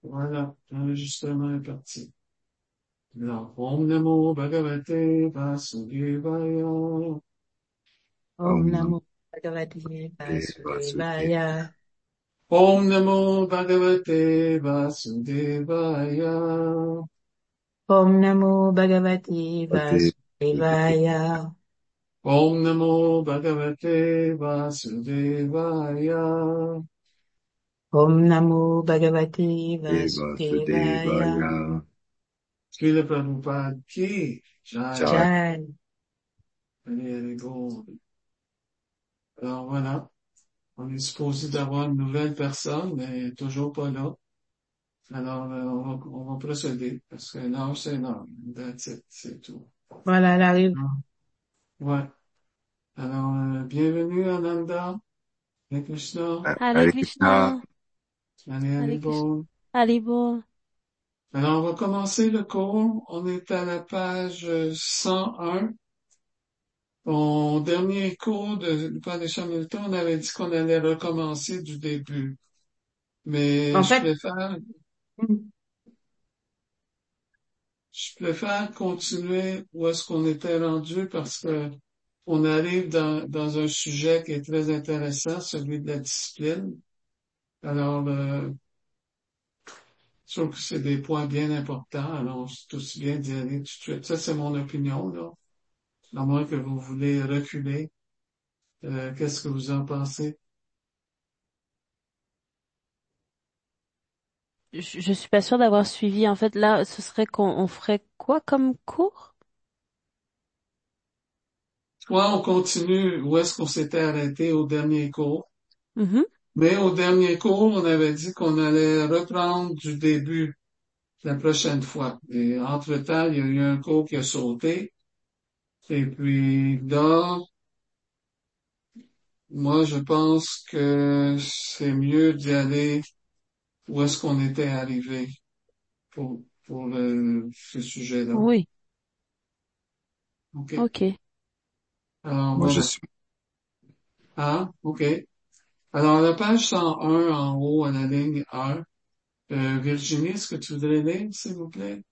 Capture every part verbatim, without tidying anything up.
Voilà, l'enregistrement est parti. Alors, Om Namo Bhagavate Vasudevaya. Om Om Namo Namo Bhagavate Vasudevaya. Vasudevaya. Om Namo Bhagavate Vasudevaya. Om Namo Bhagavate Vasudevaya. Vasudevaya. Om Namo Bhagavate Vasudevaya. Om Namo Bhagavate Vasudevaya. Vasudevaya. Srila Prabhupada ki jai. Jai. Jai. Allez, allez, go. Alors voilà, on est supposé d'avoir une nouvelle personne, mais toujours pas là. Alors, euh, on va, on va procéder, parce que l'heure, c'est l'heure. That's it, c'est tout. Voilà, elle arrive. Ouais. Alors, euh, bienvenue, Ananda. Hare Krishna. Hare Hare Krishna. Krishna, Allez, allez, Hare Krishna, bon. Haribo. Alors, on va commencer le cours. On est à la page cent un. Au dernier cours de l'Upad de Hamilton, on avait dit qu'on allait recommencer du début. Mais En je fait, préfère, je préfère continuer où est-ce qu'on était rendu parce que on arrive dans, dans un sujet qui est très intéressant, celui de la discipline. Alors, euh, je trouve que c'est des points bien importants. Alors, c'est aussi bien d'y aller tout de suite. Ça, c'est mon opinion, là. À moins que vous voulez reculer. Euh, qu'est-ce que vous en pensez? Je, je suis pas sûre d'avoir suivi. En fait, là, ce serait qu'on on ferait quoi comme cours? Soit on continue où est-ce qu'on s'était arrêté au dernier cours. Mhm. Mais au dernier cours, on avait dit qu'on allait reprendre du début la prochaine fois. Et entre-temps, il y a eu un cours qui a sauté. Et puis là, moi, je pense que c'est mieux d'y aller où est-ce qu'on était arrivé pour, pour le, ce sujet-là. Oui, OK. ok. Alors, Moi, je voilà. suis. Ah, OK. Alors, la page cent un, en haut, à la ligne un, euh, Virginie, est-ce que tu voudrais lire, s'il vous plaît?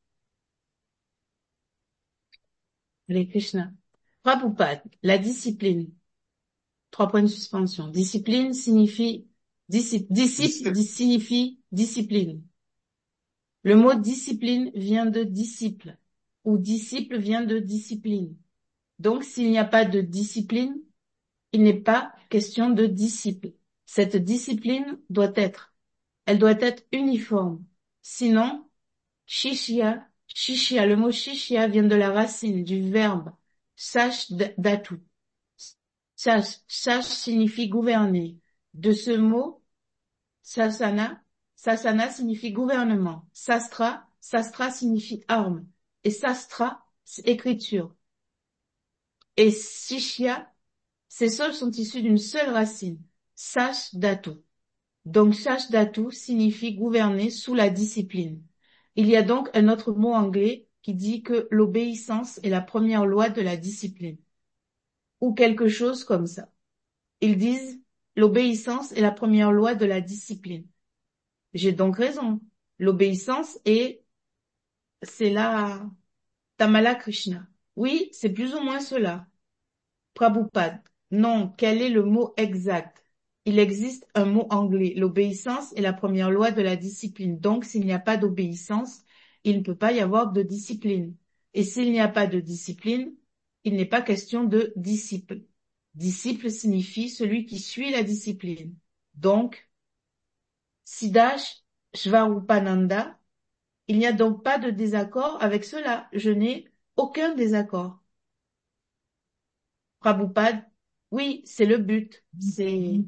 Hare Krishna. Prabhupada, la discipline. Trois points de suspension. Discipline signifie, disci- disciple Disciple. dis- signifie discipline. Le mot discipline vient de disciple ou disciple vient de discipline. Donc, s'il n'y a pas de discipline, il n'est pas question de disciple. Cette discipline doit être, elle doit être uniforme. Sinon, shishya, shishya, le mot shishya vient de la racine du verbe sash d'atu. Sash, sash signifie gouverner. De ce mot, sasana, sasana signifie gouvernement. Sastra, sastra signifie arme. Et sastra, c'est écriture. Et shishya, ces sols sont issus d'une seule racine, sash d'atu. Donc sash d'atu signifie gouverner sous la discipline. Il y a donc un autre mot anglais qui dit que l'obéissance est la première loi de la discipline, ou quelque chose comme ça. Ils disent l'obéissance est la première loi de la discipline. J'ai donc raison. L'obéissance est, c'est la Tamala Krishna. Oui, c'est plus ou moins cela. Prabhupada. Non, quel est le mot exact? Il existe un mot anglais. L'obéissance est la première loi de la discipline. Donc, s'il n'y a pas d'obéissance, il ne peut pas y avoir de discipline. Et s'il n'y a pas de discipline, il n'est pas question de disciple. Disciple signifie celui qui suit la discipline. Donc, Siddhash Shvarupananda, il n'y a donc pas de désaccord avec cela. Je n'ai aucun désaccord. Prabhupada, oui, c'est le but. C'est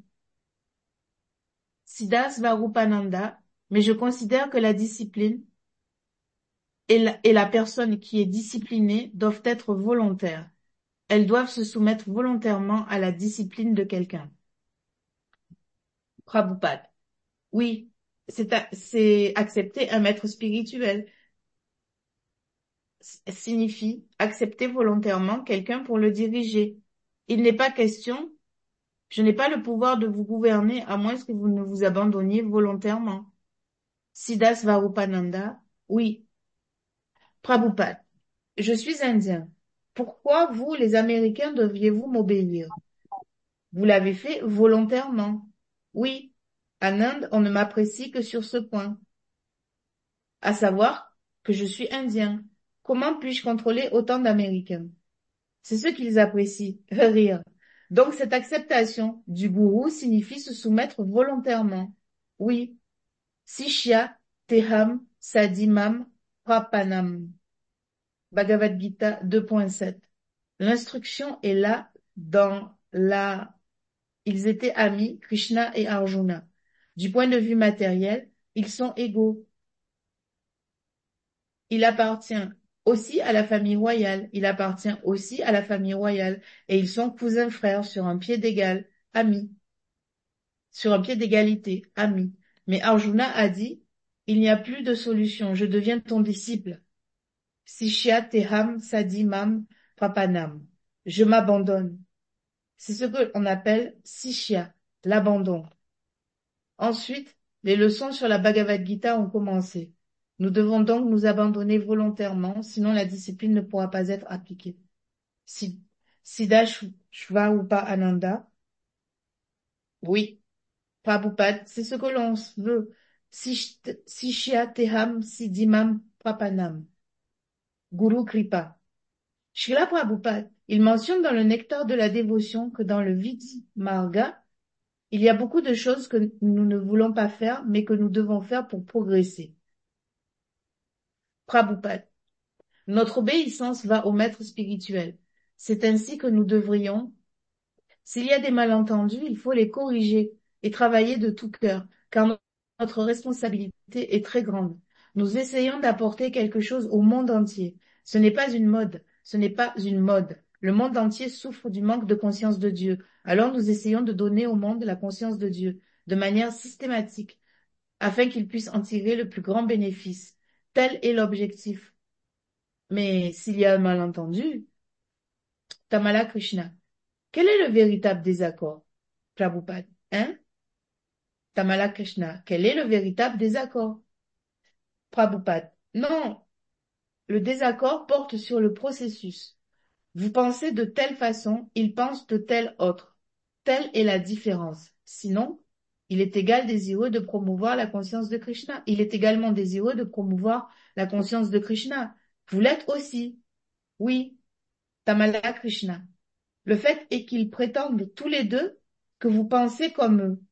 Siddhas Varupananda, mais je considère que la discipline et la, et la personne qui est disciplinée doivent être volontaires. Elles doivent se soumettre volontairement à la discipline de quelqu'un. Prabhupada, oui, c'est a- c'est accepter un maître spirituel. S- signifie accepter volontairement quelqu'un pour le diriger. Il n'est pas question, je n'ai pas le pouvoir de vous gouverner à moins que vous ne vous abandonniez volontairement. Siddha Svarupananda, oui. Prabhupada, je suis indien. Pourquoi vous, les Américains, devriez-vous m'obéir? Vous l'avez fait volontairement. Oui. En Inde, on ne m'apprécie que sur ce point, à savoir que je suis indien. Comment puis-je contrôler autant d'Américains? C'est ce qu'ils apprécient, rire. Donc cette acceptation du gourou signifie se soumettre volontairement. Oui. Sishya Teham Sadimam Prapanam. Bhagavad Gita deux point sept. L'instruction est là dans la... Ils étaient amis, Krishna et Arjuna. Du point de vue matériel, ils sont égaux. Il appartient aussi à la famille royale. Il appartient aussi à la famille royale. Et ils sont cousins frères sur un pied d'égal, amis. Sur un pied d'égalité, amis. Mais Arjuna a dit, il n'y a plus de solution, je deviens ton disciple. Sishya Teham Sadimam Prapanam. Je m'abandonne. C'est ce qu'on appelle Sishya, l'abandon. Ensuite, les leçons sur la Bhagavad Gita ont commencé. Nous devons donc nous abandonner volontairement, sinon la discipline ne pourra pas être appliquée. Si- Siddha Shvarupa Ananda, oui, Prabhupada, c'est ce que l'on veut. Sish- Sishya Teham Siddhimam Prapanam. Guru Kripa. Srila Prabhupada, il mentionne dans le Nectar de la dévotion que dans le Vidhi Marga, il y a beaucoup de choses que nous ne voulons pas faire, mais que nous devons faire pour progresser. Prabhupada, notre obéissance va au maître spirituel. C'est ainsi que nous devrions. S'il y a des malentendus, il faut les corriger et travailler de tout cœur, car no- notre responsabilité est très grande. Nous essayons d'apporter quelque chose au monde entier. Ce n'est pas une mode, ce n'est pas une mode. Le monde entier souffre du manque de conscience de Dieu. Alors nous essayons de donner au monde la conscience de Dieu de manière systématique, afin qu'il puisse en tirer le plus grand bénéfice. Tel est l'objectif. Mais s'il y a un malentendu, Tamala Krishna, quel est le véritable désaccord? Prabhupada, hein? Tamala Krishna, quel est le véritable désaccord? Prabhupada, non, le désaccord porte sur le processus. Vous pensez de telle façon, il pense de telle autre. Telle est la différence. Sinon, il est égal désireux de promouvoir la conscience de Krishna. Il est également désireux de promouvoir la conscience de Krishna. Vous l'êtes aussi. Oui, Tamala Krishna. Le fait est qu'ils prétendent tous les deux que vous pensez comme eux.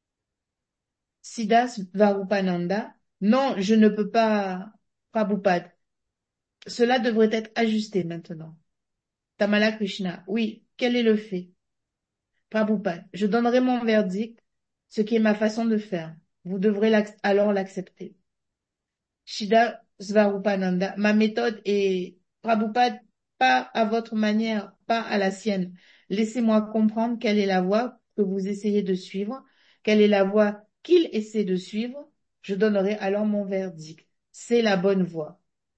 Siddha Svarupananda. Non, je ne peux pas. Prabhupada. Cela devrait être ajusté maintenant. Tamala Krishna. Oui, quel est le fait? Prabhupada. Je donnerai mon verdict, ce qui est ma façon de faire. Vous devrez l'acc- alors l'accepter. Shida Svarupananda. Ma méthode est, Prabhupada, pas à votre manière, pas à la sienne. Laissez-moi comprendre quelle est la voie que vous essayez de suivre, quelle est la voie qu'il essaie de suivre. Je donnerai alors mon verdict. C'est la bonne voie.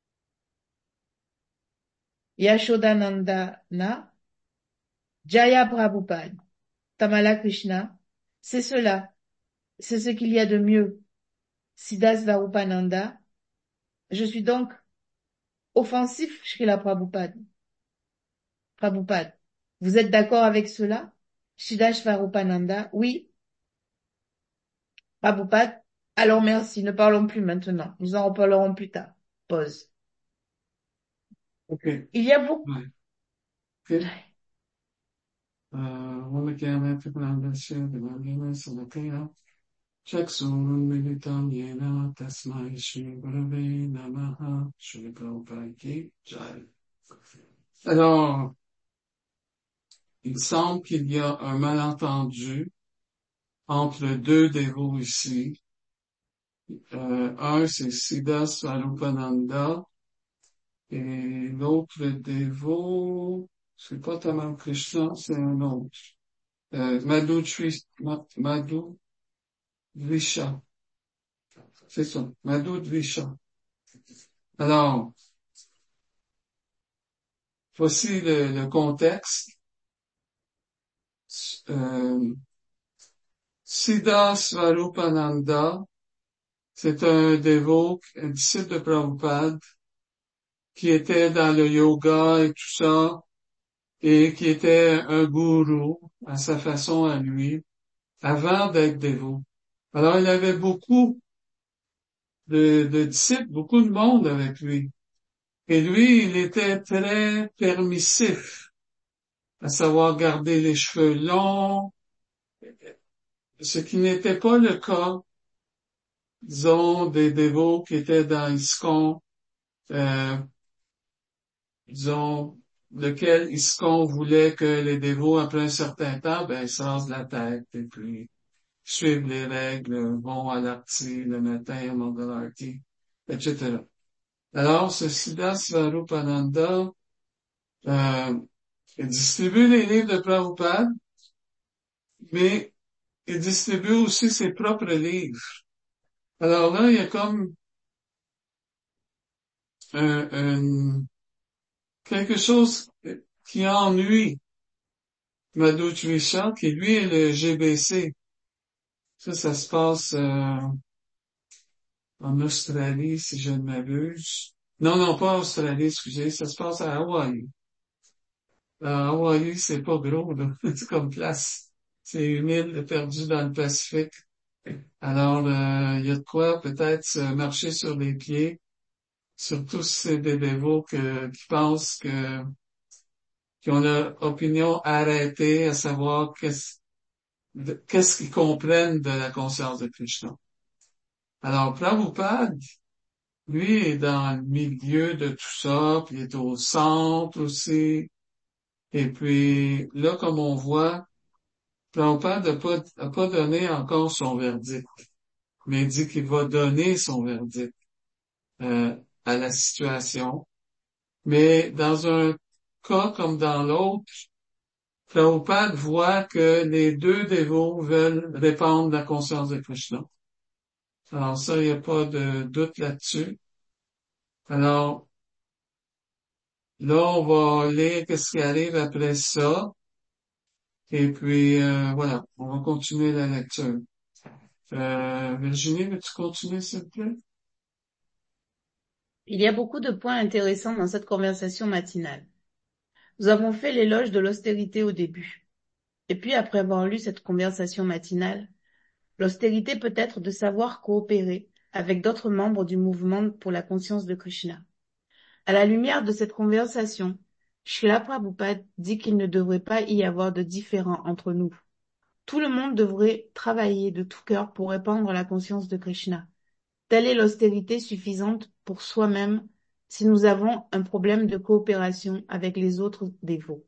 Yashodanandana, Jaya Prabhupada, Tamala Krishna, c'est cela, c'est ce qu'il y a de mieux. Siddhas Varupananda, je suis donc offensif, Srila Prabhupada. Prabhupada, vous êtes d'accord avec cela? Siddhas Varupananda, oui. Prabhupada, alors merci, ne parlons plus maintenant, nous en reparlerons plus tard. Pause. OK. Il y a beaucoup. Ouais. OK. Euh, Wamikama Pipalandasya Devangena Samakaya Chaksurunmilitam Yena Tasmai Shri Gurave Namaha Shri Prabhupada Ki Jai. Alors, il semble qu'il y a un malentendu entre deux dévots ici. Euh, un, c'est Siddha Swarupananda et l'autre dévot, c'est pas Tamal Krishna, c'est un autre. Euh, Madhu Tris- Ma- Madhu Dvisha. C'est ça, Madhu Dvisha. Alors, voici le, le contexte. Euh, Siddha Swarupananda C'est un dévot, un disciple de Prabhupada, qui était dans le yoga et tout ça, et qui était un gourou à sa façon à lui, avant d'être dévot. Alors, il avait beaucoup de, de disciples, beaucoup de monde avec lui. Et lui, il était très permissif, à savoir garder les cheveux longs, ce qui n'était pas le cas, disons, des dévots qui étaient dans ISKCON, euh, disons, lequel ISKCON voulait que les dévots, après un certain temps, ben, ils se rasent la tête et puis suivent les règles, vont à l'arti le matin, au Mangalarti, et cetera. Alors, ce Siddhas Svarupananda, euh, il distribue les livres de Prabhupada, mais il distribue aussi ses propres livres. Alors là, il y a comme un, un- quelque chose qui ennuie Madhu Trisha, qui lui est le G B C. Ça, ça se passe euh, en Australie, si je ne m'abuse. Non, non, pas en Australie, excusez, ça se passe à Hawaï. À Hawaï, c'est pas gros, là. C'est comme place. C'est une île perdue dans le Pacifique. Alors, euh, il y a de quoi peut-être se marcher sur les pieds, surtout si c'est des dévots que, qui pensent que, qui ont leur opinion arrêtée, à savoir qu'est-ce, de- qu'est-ce qu'ils comprennent de la conscience de Krishna. Alors, Prabhupada, lui, est dans le milieu de tout ça, puis il est au centre aussi. Et puis, là, comme on voit, Prabhupada n'a pas, a pas donné encore son verdict, mais il dit qu'il va donner son verdict euh, à la situation. Mais dans un cas comme dans l'autre, Prabhupada voit que les deux dévots veulent répandre la conscience de Krishna. Alors ça, il n'y a pas de doute là-dessus. Alors, là, on va lire qu'est-ce qui arrive après ça. Et puis, euh, voilà, on va continuer la lecture. Euh, Virginie, veux-tu continuer, s'il te plaît? Il y a beaucoup de points intéressants dans cette conversation matinale. Nous avons fait l'éloge de l'austérité au début. Et puis, après avoir lu cette conversation matinale, l'austérité peut être de savoir coopérer avec d'autres membres du mouvement pour la conscience de Krishna. À la lumière de cette conversation, Srila Prabhupada dit qu'il ne devrait pas y avoir de différend entre nous. Tout le monde devrait travailler de tout cœur pour répandre la conscience de Krishna. Telle est l'austérité suffisante pour soi-même si nous avons un problème de coopération avec les autres dévots.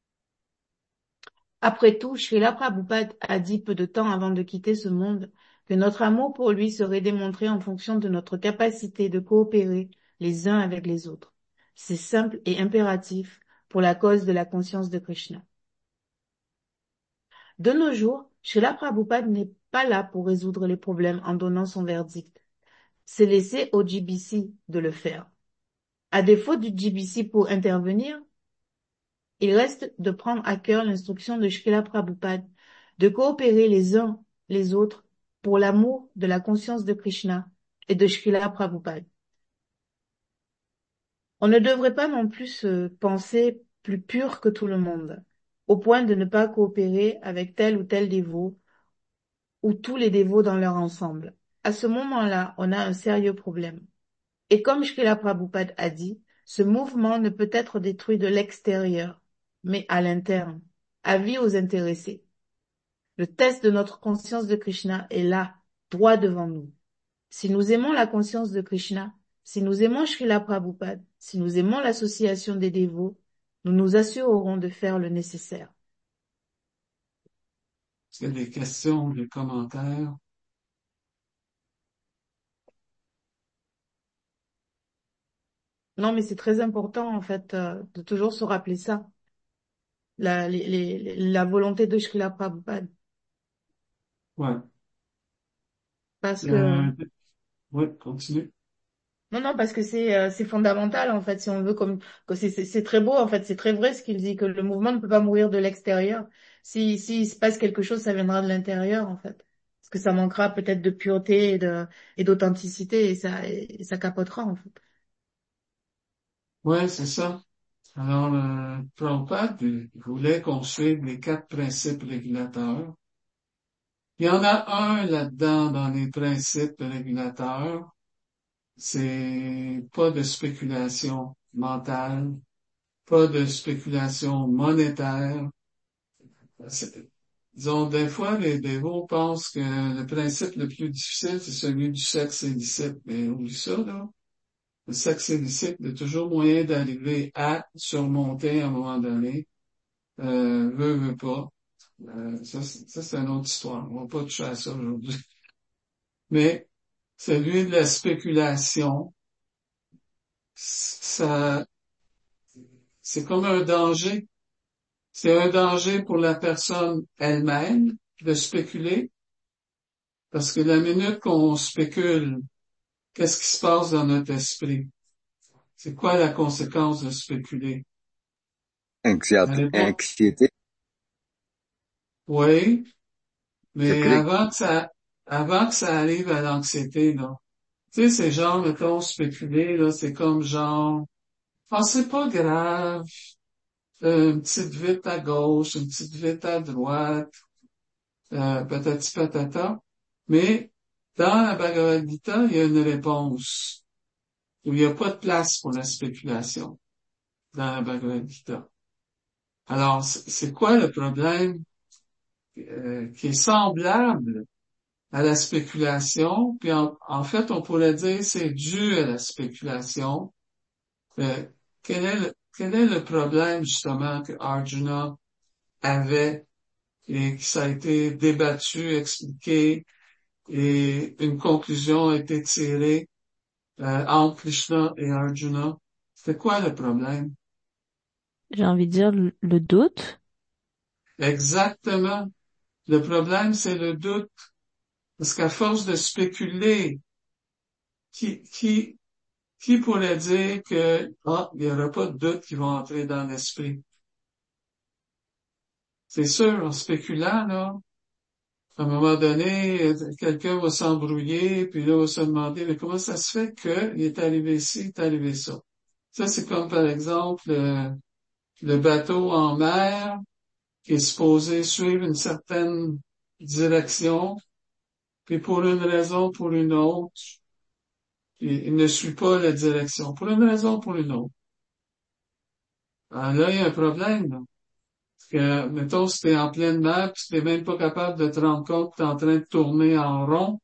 Après tout, Srila Prabhupada a dit peu de temps avant de quitter ce monde que notre amour pour lui serait démontré en fonction de notre capacité de coopérer les uns avec les autres. C'est simple et impératif pour la cause de la conscience de Krishna. De nos jours, Srila Prabhupada n'est pas là pour résoudre les problèmes en donnant son verdict. C'est laissé au G B C de le faire. À défaut du G B C pour intervenir, il reste de prendre à cœur l'instruction de Srila Prabhupada de coopérer les uns les autres pour l'amour de la conscience de Krishna et de Srila Prabhupada. On ne devrait pas non plus se penser plus pur que tout le monde, au point de ne pas coopérer avec tel ou tel dévot ou tous les dévots dans leur ensemble. À ce moment-là, on a un sérieux problème. Et comme Srila Prabhupada a dit, ce mouvement ne peut être détruit de l'extérieur, mais à l'interne. Avis aux intéressés. Le test de notre conscience de Krishna est là, droit devant nous. Si nous aimons la conscience de Krishna, si nous aimons Srila Prabhupada, si nous aimons l'association des dévots, nous nous assurerons de faire le nécessaire. Est-ce qu'il y a des questions, des commentaires? Non, mais c'est très important, en fait, euh, de toujours se rappeler ça. La, les, les, la volonté de Srila Prabhupada. Ouais. Parce que, Euh, ouais, continue. non, non, parce que c'est, euh, c'est fondamental, en fait, si on veut, comme, que c'est, c'est, c'est très beau, en fait, c'est très vrai ce qu'il dit, que le mouvement ne peut pas mourir de l'extérieur. Si, s'il se passe quelque chose, ça viendra de l'intérieur, en fait. Parce que ça manquera peut-être de pureté et de, et d'authenticité et ça, et ça capotera, en fait. Ouais, c'est ça. Alors, le Prabhupada il voulait qu'on suive les quatre principes régulateurs. Il y en a un là-dedans dans les principes régulateurs, c'est pas de spéculation mentale, pas de spéculation monétaire. C'est- Disons, des fois, les dévots pensent que le principe le plus difficile, c'est celui du sexe illicite. Mais oublie ça, là. Le sexe illicite, il y a toujours moyen d'arriver à surmonter à un moment donné. Euh, veut, veut pas. Euh, ça, c'est- ça, c'est une autre histoire. On va pas toucher à ça aujourd'hui. Mais celui de la spéculation, ça, c'est comme un danger. C'est un danger pour la personne elle-même de spéculer, parce que la minute qu'on spécule, qu'est-ce qui se passe dans notre esprit? C'est quoi la conséquence de spéculer? La Anxiété, réponse, anxiété, oui, mais dépré, avant que ça, avant que ça arrive à l'anxiété, là. Tu sais, c'est genre, mettons, spéculer, là, c'est comme genre, ah, c'est pas grave, euh, une petite vite à gauche, une petite vite à droite, euh, patati patata. Mais, dans la Bhagavad Gita, il y a une réponse, où il n'y a pas de place pour la spéculation, dans la Bhagavad Gita. Alors, c'est c'est quoi le problème, euh, qui est semblable à la spéculation, puis en, en fait, on pourrait dire c'est dû à la spéculation. Euh, quel est le, quel est le problème justement que Arjuna avait et qui ça a été débattu, expliqué et une conclusion a été tirée euh, entre Krishna et Arjuna? C'était quoi le problème? J'ai envie de dire le, le doute. Exactement. Le problème, c'est le doute. Parce qu'à force de spéculer, qui, qui, qui pourrait dire que, ah, il n'y aura pas de doute qui vont entrer dans l'esprit? C'est sûr, en spéculant, là, à un moment donné, euh, quelqu'un va s'embrouiller, puis là, va se demander, mais comment ça se fait qu'il est arrivé ici, il est arrivé ça? Ça, c'est comme, par exemple, le, le bateau en mer qui est supposé suivre une certaine direction, puis pour une raison, ou pour une autre, il, il ne suit pas la direction, pour une raison, ou pour une autre. Alors là, il y a un problème, là. Parce que, mettons, si t'es en pleine mer, puis tu t'es même pas capable de te rendre compte que t'es en train de tourner en rond,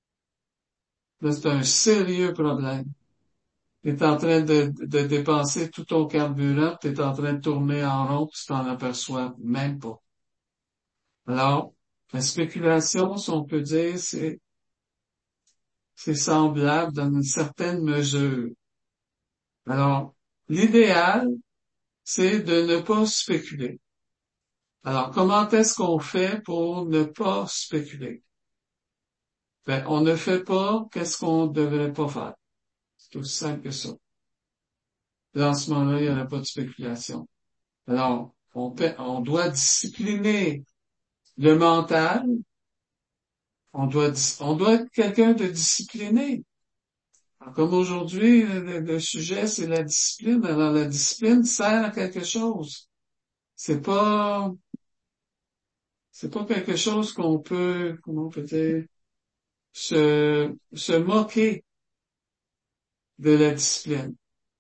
là, c'est un sérieux problème. T'es en train de, de dépenser tout ton carburant, t'es en train de tourner en rond, puis tu t'en aperçois même pas. Alors, la spéculation, si on peut dire, c'est, c'est semblable dans une certaine mesure. Alors, l'idéal, c'est de ne pas spéculer. Alors, comment est-ce qu'on fait pour ne pas spéculer? Ben, on ne fait pas qu'est-ce qu'on ne devrait pas faire. C'est aussi simple que ça. Dans ce moment-là, il n'y aurait pas de spéculation. Alors, on, peut- on doit discipliner le mental. On doit, dis- on doit être quelqu'un de discipliné. Alors, comme aujourd'hui, le, le sujet, c'est la discipline. Alors, la discipline sert à quelque chose. C'est pas, c'est pas quelque chose qu'on peut, comment on peut dire, se, se moquer de la discipline.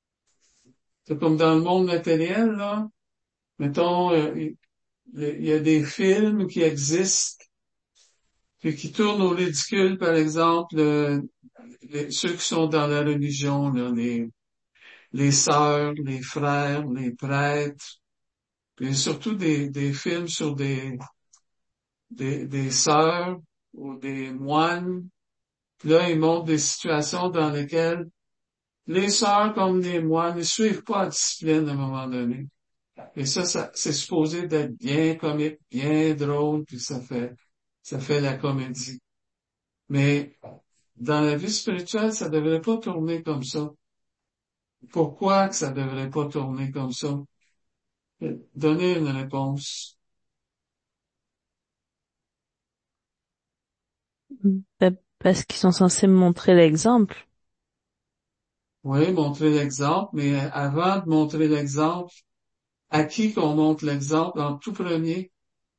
C'est comme dans le monde matériel, là. Mettons, euh, il il y a des films qui existent, puis qui tournent au ridicule, par exemple, euh, les- ceux qui sont dans la religion, là, les, les sœurs, les frères, les prêtres, puis surtout des, des films sur des, des, des sœurs ou des moines. Puis là, ils montrent des situations dans lesquelles les sœurs comme les moines ne suivent pas la discipline à un moment donné. Et ça, ça c'est supposé d'être bien comique, bien drôle, puis ça fait, ça fait la comédie. Mais dans la vie spirituelle, ça devrait pas tourner comme ça. Pourquoi que ça devrait pas tourner comme ça? Donner une réponse. Ben, parce qu'ils sont censés me montrer l'exemple. Oui, montrer l'exemple, mais avant de montrer l'exemple, à qui qu'on montre l'exemple en tout premier?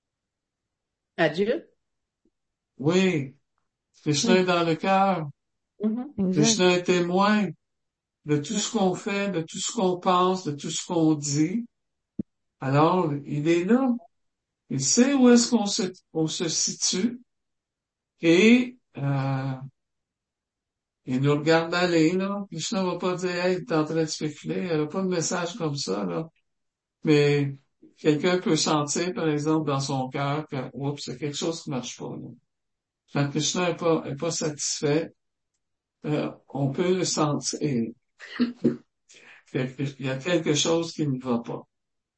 À Dieu. Oui, Krishna Oui, est dans le cœur. Mhm. exact. Krishna est témoin de tout Ouais. ce qu'on fait, de tout ce qu'on pense, de tout ce qu'on dit. Alors, il est là. Il sait où est-ce qu'on se, on se situe et euh, il nous regarde aller, là. Krishna va pas dire, hey, t'es en train de spéculer. Elle a pas de message comme ça, là. Mais quelqu'un peut sentir, par exemple, dans son cœur que, oups, c'est quelque chose qui marche pas, là. Quand Krishna est pas, est pas satisfait, euh, on peut le sentir. Il y a quelque chose qui ne va pas.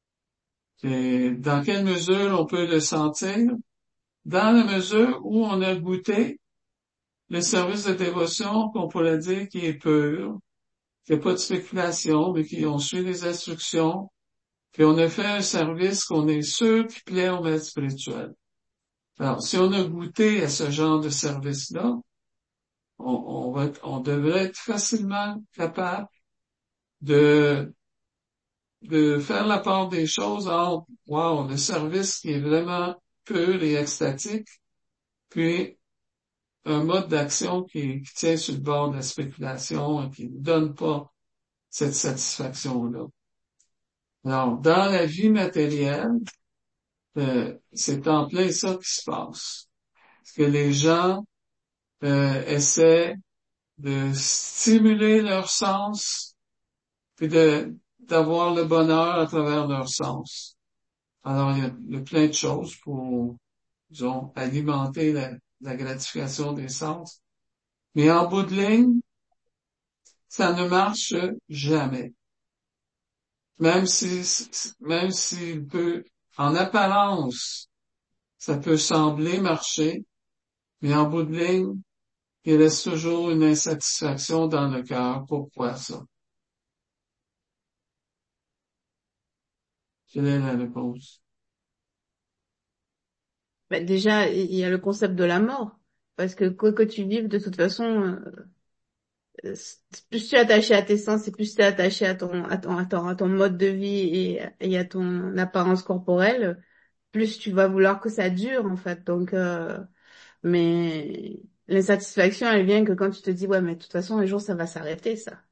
Et dans quelle mesure on peut le sentir? Dans la mesure où on a goûté le service de dévotion qu'on pourrait dire qui est pur, qu'il n'y a pas de spéculation, mais qui on suit les instructions, puis on a fait un service qu'on est sûr qui plaît au maître spirituel. Alors, si on a goûté à ce genre de service-là, on, on, va, on devrait être facilement capable de, de faire la part des choses entre, wow, le service qui est vraiment pur et extatique, puis un mode d'action qui, qui tient sur le bord de la spéculation et qui ne donne pas cette satisfaction-là. Alors, dans la vie matérielle, euh, c'est en plein ça qui se passe. Parce que les gens euh, essaient de stimuler leur sens, puis de d'avoir le bonheur à travers leur sens. Alors, il y a, il y a plein de choses pour, disons, alimenter la, la gratification des sens. Mais en bout de ligne, ça ne marche jamais. Même si, même s'il peut, en apparence, ça peut sembler marcher, mais en bout de ligne, il reste toujours une insatisfaction dans le cœur. Pourquoi ça? Quelle est la réponse? Ben, déjà, il y a le concept de la mort. Parce que quoi que tu vives, de toute façon, euh, euh, plus tu es attaché à tes sens et plus tu es attaché à ton, à ton, à ton, à ton mode de vie et, et à ton apparence corporelle, plus tu vas vouloir que ça dure, en fait. Donc, euh, mais l'insatisfaction, elle vient que quand tu te dis, ouais, mais de toute façon, un jour, ça va s'arrêter, ça.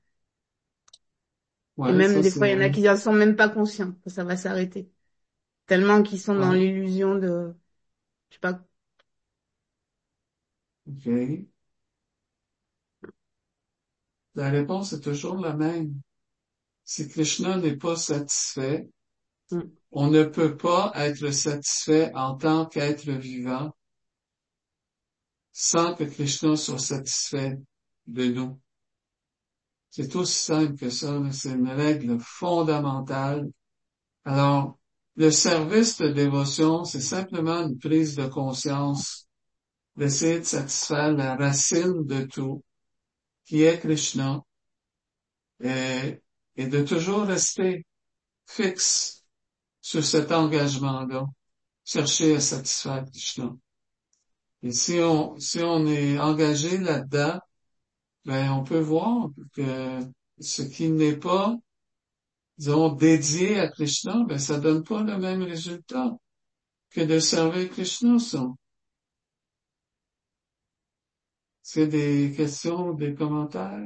Et Ouais, même ça des fois, il y en a c'est, qui en sont même pas conscients que ça va s'arrêter. Tellement qu'ils sont dans ouais, l'illusion de, je sais pas. ok. La réponse est toujours la même. Si Krishna n'est pas satisfait, Mm. on ne peut pas être satisfait en tant qu'être vivant sans que Krishna soit satisfait de nous. C'est aussi simple que ça, là. C'est une règle fondamentale. Alors, le service de dévotion, c'est simplement une prise de conscience d'essayer de satisfaire la racine de tout, qui est Krishna, et, et de toujours rester fixe sur cet engagement-là, chercher à satisfaire Krishna. Et si on, si on est engagé là-dedans, ben, on peut voir que ce qui n'est pas, disons, dédié à Krishna, ben, ça donne pas le même résultat que de servir Krishna, ça. Est-ce qu'il y a des questions, des commentaires?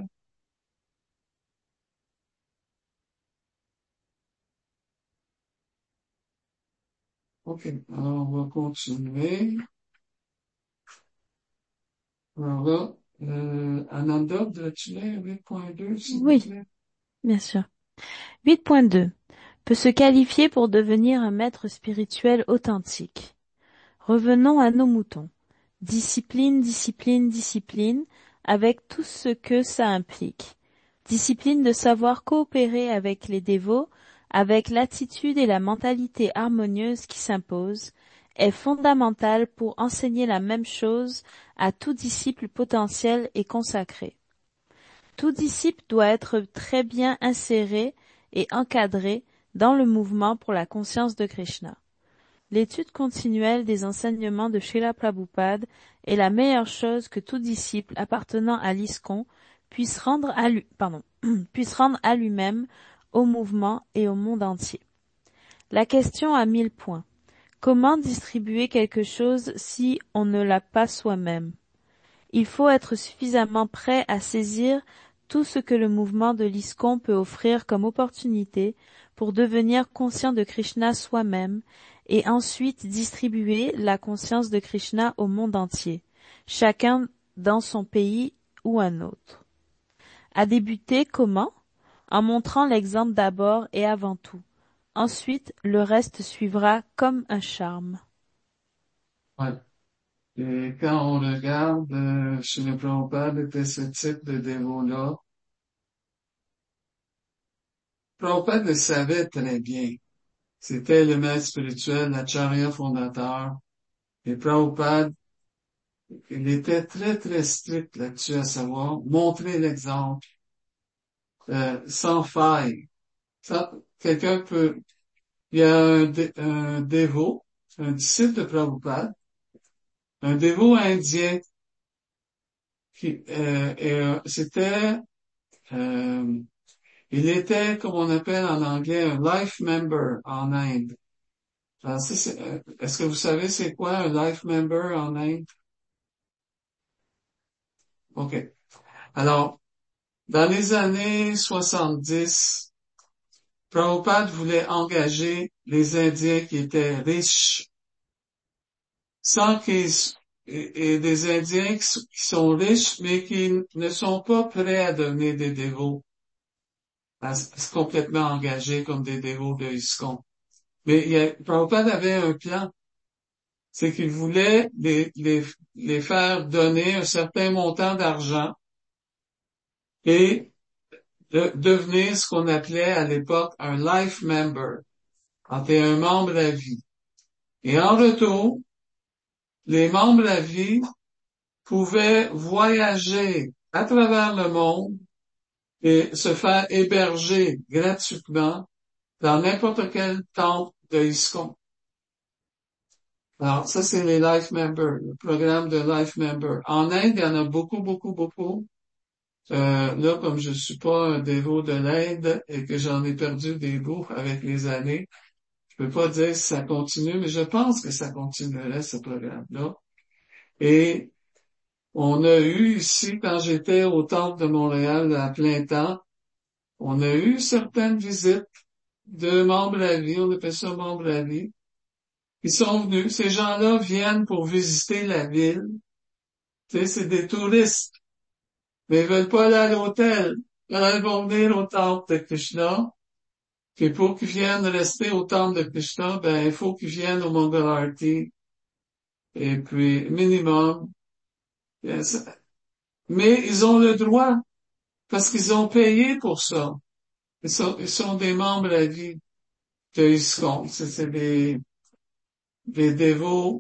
OK. Alors, on va continuer. Alors là, euh, Ananda, voudrais-tu lire huit point deux, s'il vous Oui, plaît? bien sûr. huit point deux. Peut se qualifier pour devenir un maître spirituel authentique. Revenons à nos moutons. Discipline, discipline, discipline, avec tout ce que ça implique. Discipline de savoir coopérer avec les dévots, avec l'attitude et la mentalité harmonieuse qui s'imposent, est fondamentale pour enseigner la même chose à tout disciple potentiel et consacré. Tout disciple doit être très bien inséré et encadré dans le mouvement pour la conscience de Krishna. L'étude continuelle des enseignements de Srila Prabhupada est la meilleure chose que tout disciple appartenant à l'ISKCON puisse rendre à lui, pardon, puisse rendre à lui-même, au mouvement et au monde entier. La question a mille points. Comment distribuer quelque chose si on ne l'a pas soi-même? Il faut être suffisamment prêt à saisir tout ce que le mouvement de l'ISKCON peut offrir comme opportunité pour devenir conscient de Krishna soi-même et ensuite distribuer la conscience de Krishna au monde entier, chacun dans son pays ou un autre. À débuter comment? En montrant l'exemple d'abord et avant tout. Ensuite, le reste suivra comme un charme. Ouais. Et quand on regarde, euh, chez le Prabhupada était ce type de dévot-là, Prabhupada le savait très bien. C'était le maître spirituel, l'acharya fondateur. Et Prabhupada, il était très, très strict là-dessus, à savoir montrer l'exemple, euh, sans faille. Ça, quelqu'un peut, il y a un, dé- un dévot, un disciple de Prabhupada, un dévot indien, qui, euh, et, euh, c'était, euh, il était, comme on appelle en anglais, un life member en Inde. Alors, ça, c'est- euh, est-ce que vous savez c'est quoi un life member en Inde? OK. Alors, dans les années soixante-dix, Prabhupada voulait engager les Indiens qui étaient riches, sans qu'ils, et, et des Indiens qui, qui sont riches, mais qui ne sont pas prêts à devenir des dévots, à se complètement engagés comme des dévots de ISKCON. Mais il y a, Prabhupada avait un plan. C'est qu'il voulait les, les, les faire donner un certain montant d'argent et de devenir ce qu'on appelait à l'époque un life member, quand t'es un membre à vie. Et en retour, les membres à vie pouvaient voyager à travers le monde et se faire héberger gratuitement dans n'importe quel temple de ISKCON. Alors, ça, c'est les life members, le programme de life member. En Inde, il y en a beaucoup, beaucoup, beaucoup. Euh, là, comme je suis pas un dévot de l'Inde et que j'en ai perdu des bouts avec les années, je peux pas dire si ça continue, mais je pense que ça continuerait, ce programme-là. Et on a eu ici, quand j'étais au Temple de Montréal à plein temps, on a eu certaines visites de membres à vie, on appelle ça membres à vie. Ils sont venus, ces gens-là viennent pour visiter la ville. Tu sais, c'est des touristes, mais ils veulent pas aller à l'hôtel. Alors, ils vont venir au temple de Krishna. Puis pour qu'ils viennent rester au temple de Krishna, ben, il faut qu'ils viennent au Mangalarti. Et puis, minimum. Mais ils ont le droit, parce qu'ils ont payé pour ça. Ils sont, ils sont des membres à vie de ISKCON. C'est c'est des, des dévots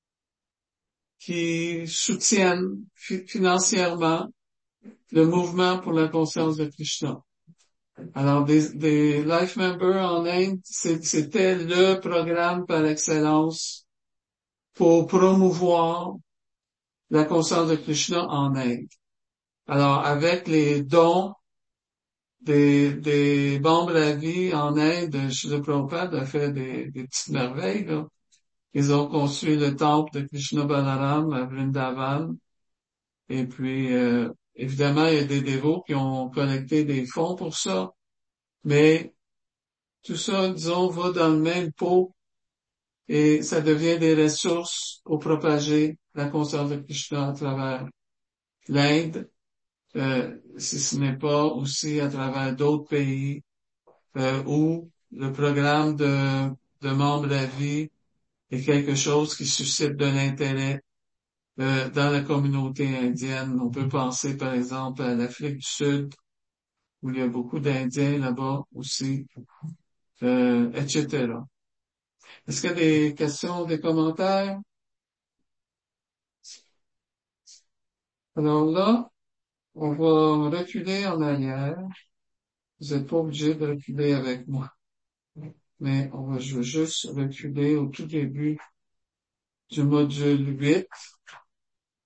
qui soutiennent fi- financièrement le mouvement pour la conscience de Krishna. Alors, des, des life members en Inde, c'est- c'était le programme par excellence pour promouvoir la conscience de Krishna en Inde. Alors, avec les dons des, des membres à vie en Inde, Srila Prabhupada a fait des, des petites merveilles, là. Ils ont construit le temple de Krishna Balaram à Vrindavan. Et puis, euh, évidemment, il y a des dévots qui ont collecté des fonds pour ça. Mais tout ça, disons, va dans le même pot et ça devient des ressources pour propager la conscience de Krishna à travers l'Inde, euh, si ce n'est pas aussi à travers d'autres pays euh, où le programme de, de membres à vie est quelque chose qui suscite de l'intérêt euh, dans la communauté indienne. On peut penser par exemple à l'Afrique du Sud, où il y a beaucoup d'Indiens là-bas aussi, euh, et cetera. Est-ce qu'il y a des questions, des commentaires? Alors là, on va reculer en arrière. Vous n'êtes pas obligé de reculer avec moi. Mais on va je veux juste reculer au tout début du module huit.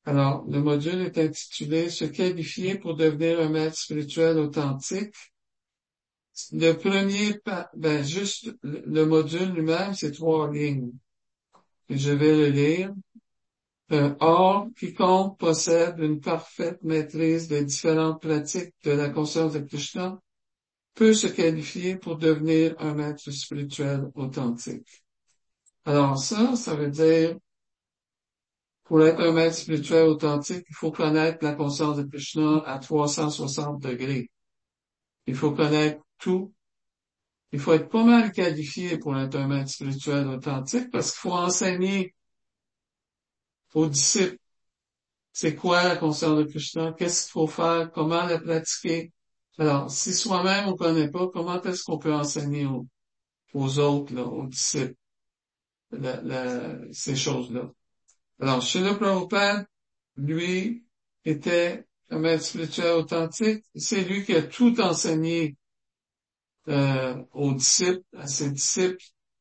Alors, le module est intitulé « Se qualifier pour devenir un maître spirituel authentique ». Le premier, pa- ben, juste le le module lui-même, c'est trois lignes. Et je vais le lire. Euh, Or, quiconque possède une parfaite maîtrise des différentes pratiques de la conscience de Krishna peut se qualifier pour devenir un maître spirituel authentique. Alors ça, ça veut dire, pour être un maître spirituel authentique, il faut connaître la conscience de Krishna à trois cent soixante degrés. Il faut connaître tout. Il faut être pas mal qualifié pour être un maître spirituel authentique parce qu'il faut enseigner aux disciples c'est quoi la conscience de Krishna, qu'est-ce qu'il faut faire, comment la pratiquer. Alors, si soi-même on connaît pas, comment est-ce qu'on peut enseigner aux, aux autres, là, aux disciples, la- la- ces choses-là? Alors, Srila Prabhupada, lui, était un maître spirituel authentique. C'est lui qui a tout enseigné euh, aux disciples, à ses disciples,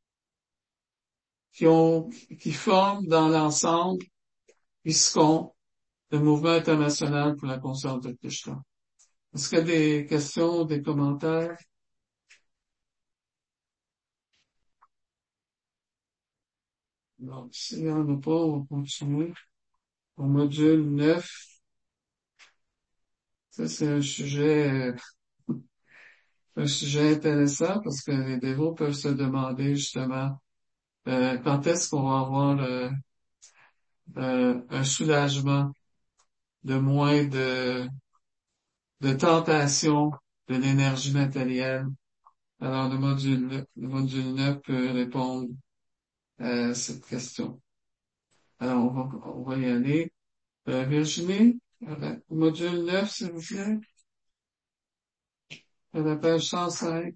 qui ont, qui forment dans l'ensemble ISKCON, le mouvement international pour la conscience de Krishna. Est-ce qu'il y a des questions, des commentaires? Donc, s'il n'y en a pas, on va continuer. Au module neuf, ça c'est un sujet, euh, un sujet intéressant parce que les dévots peuvent se demander justement euh, quand est-ce qu'on va avoir euh, euh, un soulagement de moins de, de tentation de l'énergie matérielle. Alors, le module, le module neuf peut répondre à cette question. Alors, on va, on va y aller. Euh, Virginie, euh, module neuf, s'il vous plaît, à la page cent cinq.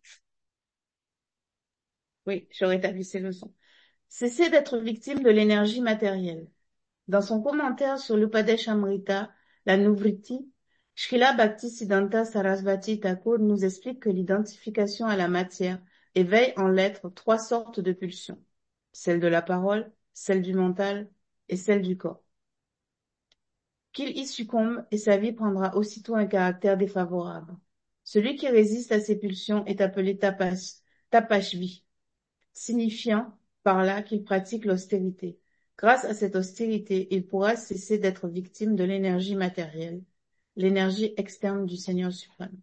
Oui, je rétablis ces leçons. Cessez d'être victime de l'énergie matérielle. Dans son commentaire sur l'Upadeshamrita, la Nuvriti, Srila Bhaktisiddhanta Sarasvati Thakur nous explique que l'identification à la matière éveille en l'être trois sortes de pulsions, celle de la parole, celle du mental et celle du corps. Qu'il y succombe et sa vie prendra aussitôt un caractère défavorable. Celui qui résiste à ces pulsions est appelé tapas, tapashvi, signifiant par là qu'il pratique l'austérité. Grâce à cette austérité, il pourra cesser d'être victime de l'énergie matérielle, l'énergie externe du Seigneur suprême.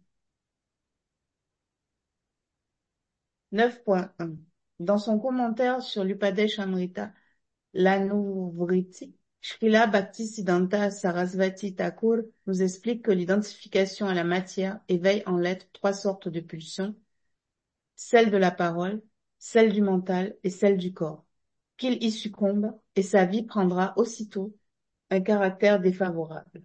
neuf point un. Dans son commentaire sur l'Upadeshamrita, l'Anuvriti, Srila Bhaktisiddhanta Sarasvati Thakur nous explique que l'identification à la matière éveille en l'être trois sortes de pulsions, celle de la parole, celle du mental et celle du corps. Qu'il y succombe et sa vie prendra aussitôt un caractère défavorable.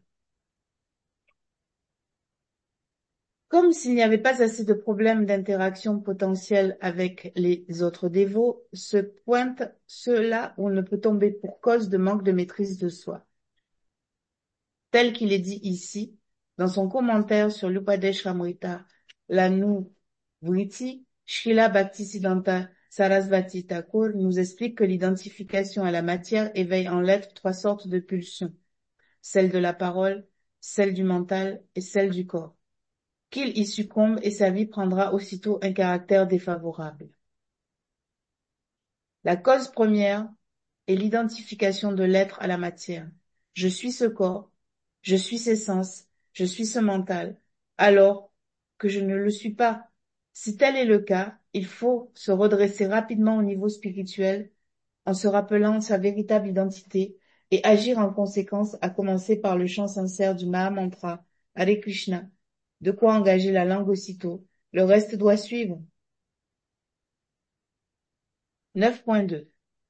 Comme s'il n'y avait pas assez de problèmes d'interaction potentielle avec les autres dévots, se pointent ceux-là où on ne peut tomber pour cause de manque de maîtrise de soi. Tel qu'il est dit ici, dans son commentaire sur l'Upadeshamrita, l'Anuvriti, Srila Bhaktisiddhanta Sarasvati Thakur nous explique que l'identification à la matière éveille en l'être trois sortes de pulsions, celle de la parole, celle du mental et celle du corps. Qu'il y succombe et sa vie prendra aussitôt un caractère défavorable. La cause première est l'identification de l'être à la matière. Je suis ce corps, je suis ces sens, je suis ce mental, alors que je ne le suis pas. Si tel est le cas, il faut se redresser rapidement au niveau spirituel en se rappelant sa véritable identité et agir en conséquence, à commencer par le chant sincère du Mahamantra, Hare Krishna. De quoi engager la langue aussitôt. Le reste doit suivre. neuf point deux.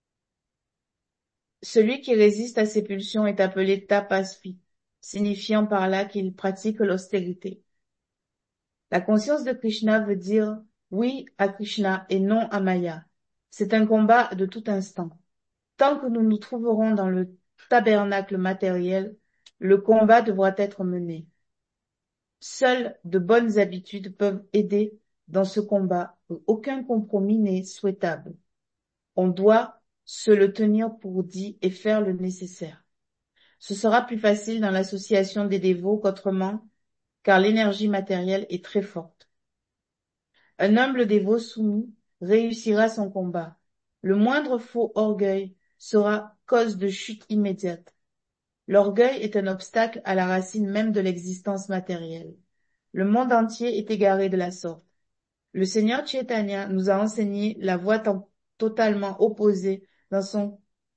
Celui qui résiste à ces pulsions est appelé tapasvi, signifiant par là qu'il pratique l'austérité. La conscience de Krishna veut dire oui à Krishna et non à Maya. C'est un combat de tout instant. Tant que nous nous trouverons dans le tabernacle matériel, le combat devra être mené. Seules de bonnes habitudes peuvent aider dans ce combat où aucun compromis n'est souhaitable. On doit se le tenir pour dit et faire le nécessaire. Ce sera plus facile dans l'association des dévots qu'autrement, car l'énergie matérielle est très forte. Un humble dévot soumis réussira son combat. Le moindre faux orgueil sera cause de chute immédiate. L'orgueil est un obstacle à la racine même de l'existence matérielle. Le monde entier est égaré de la sorte. Le Seigneur Chaitanya nous a enseigné la voie totalement opposée dans son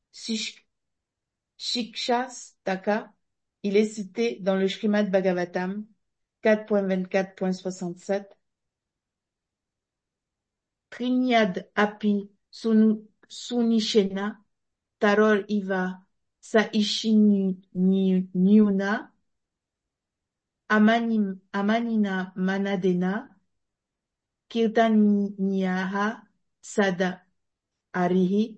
Shikshastaka. Il est cité dans le Srimad Bhagavatam quatre point vingt-quatre point soixante-sept. Trinyad api sunishena taror iva saishinyuna amanim amanina manadena kirtaniyaha sada arihi.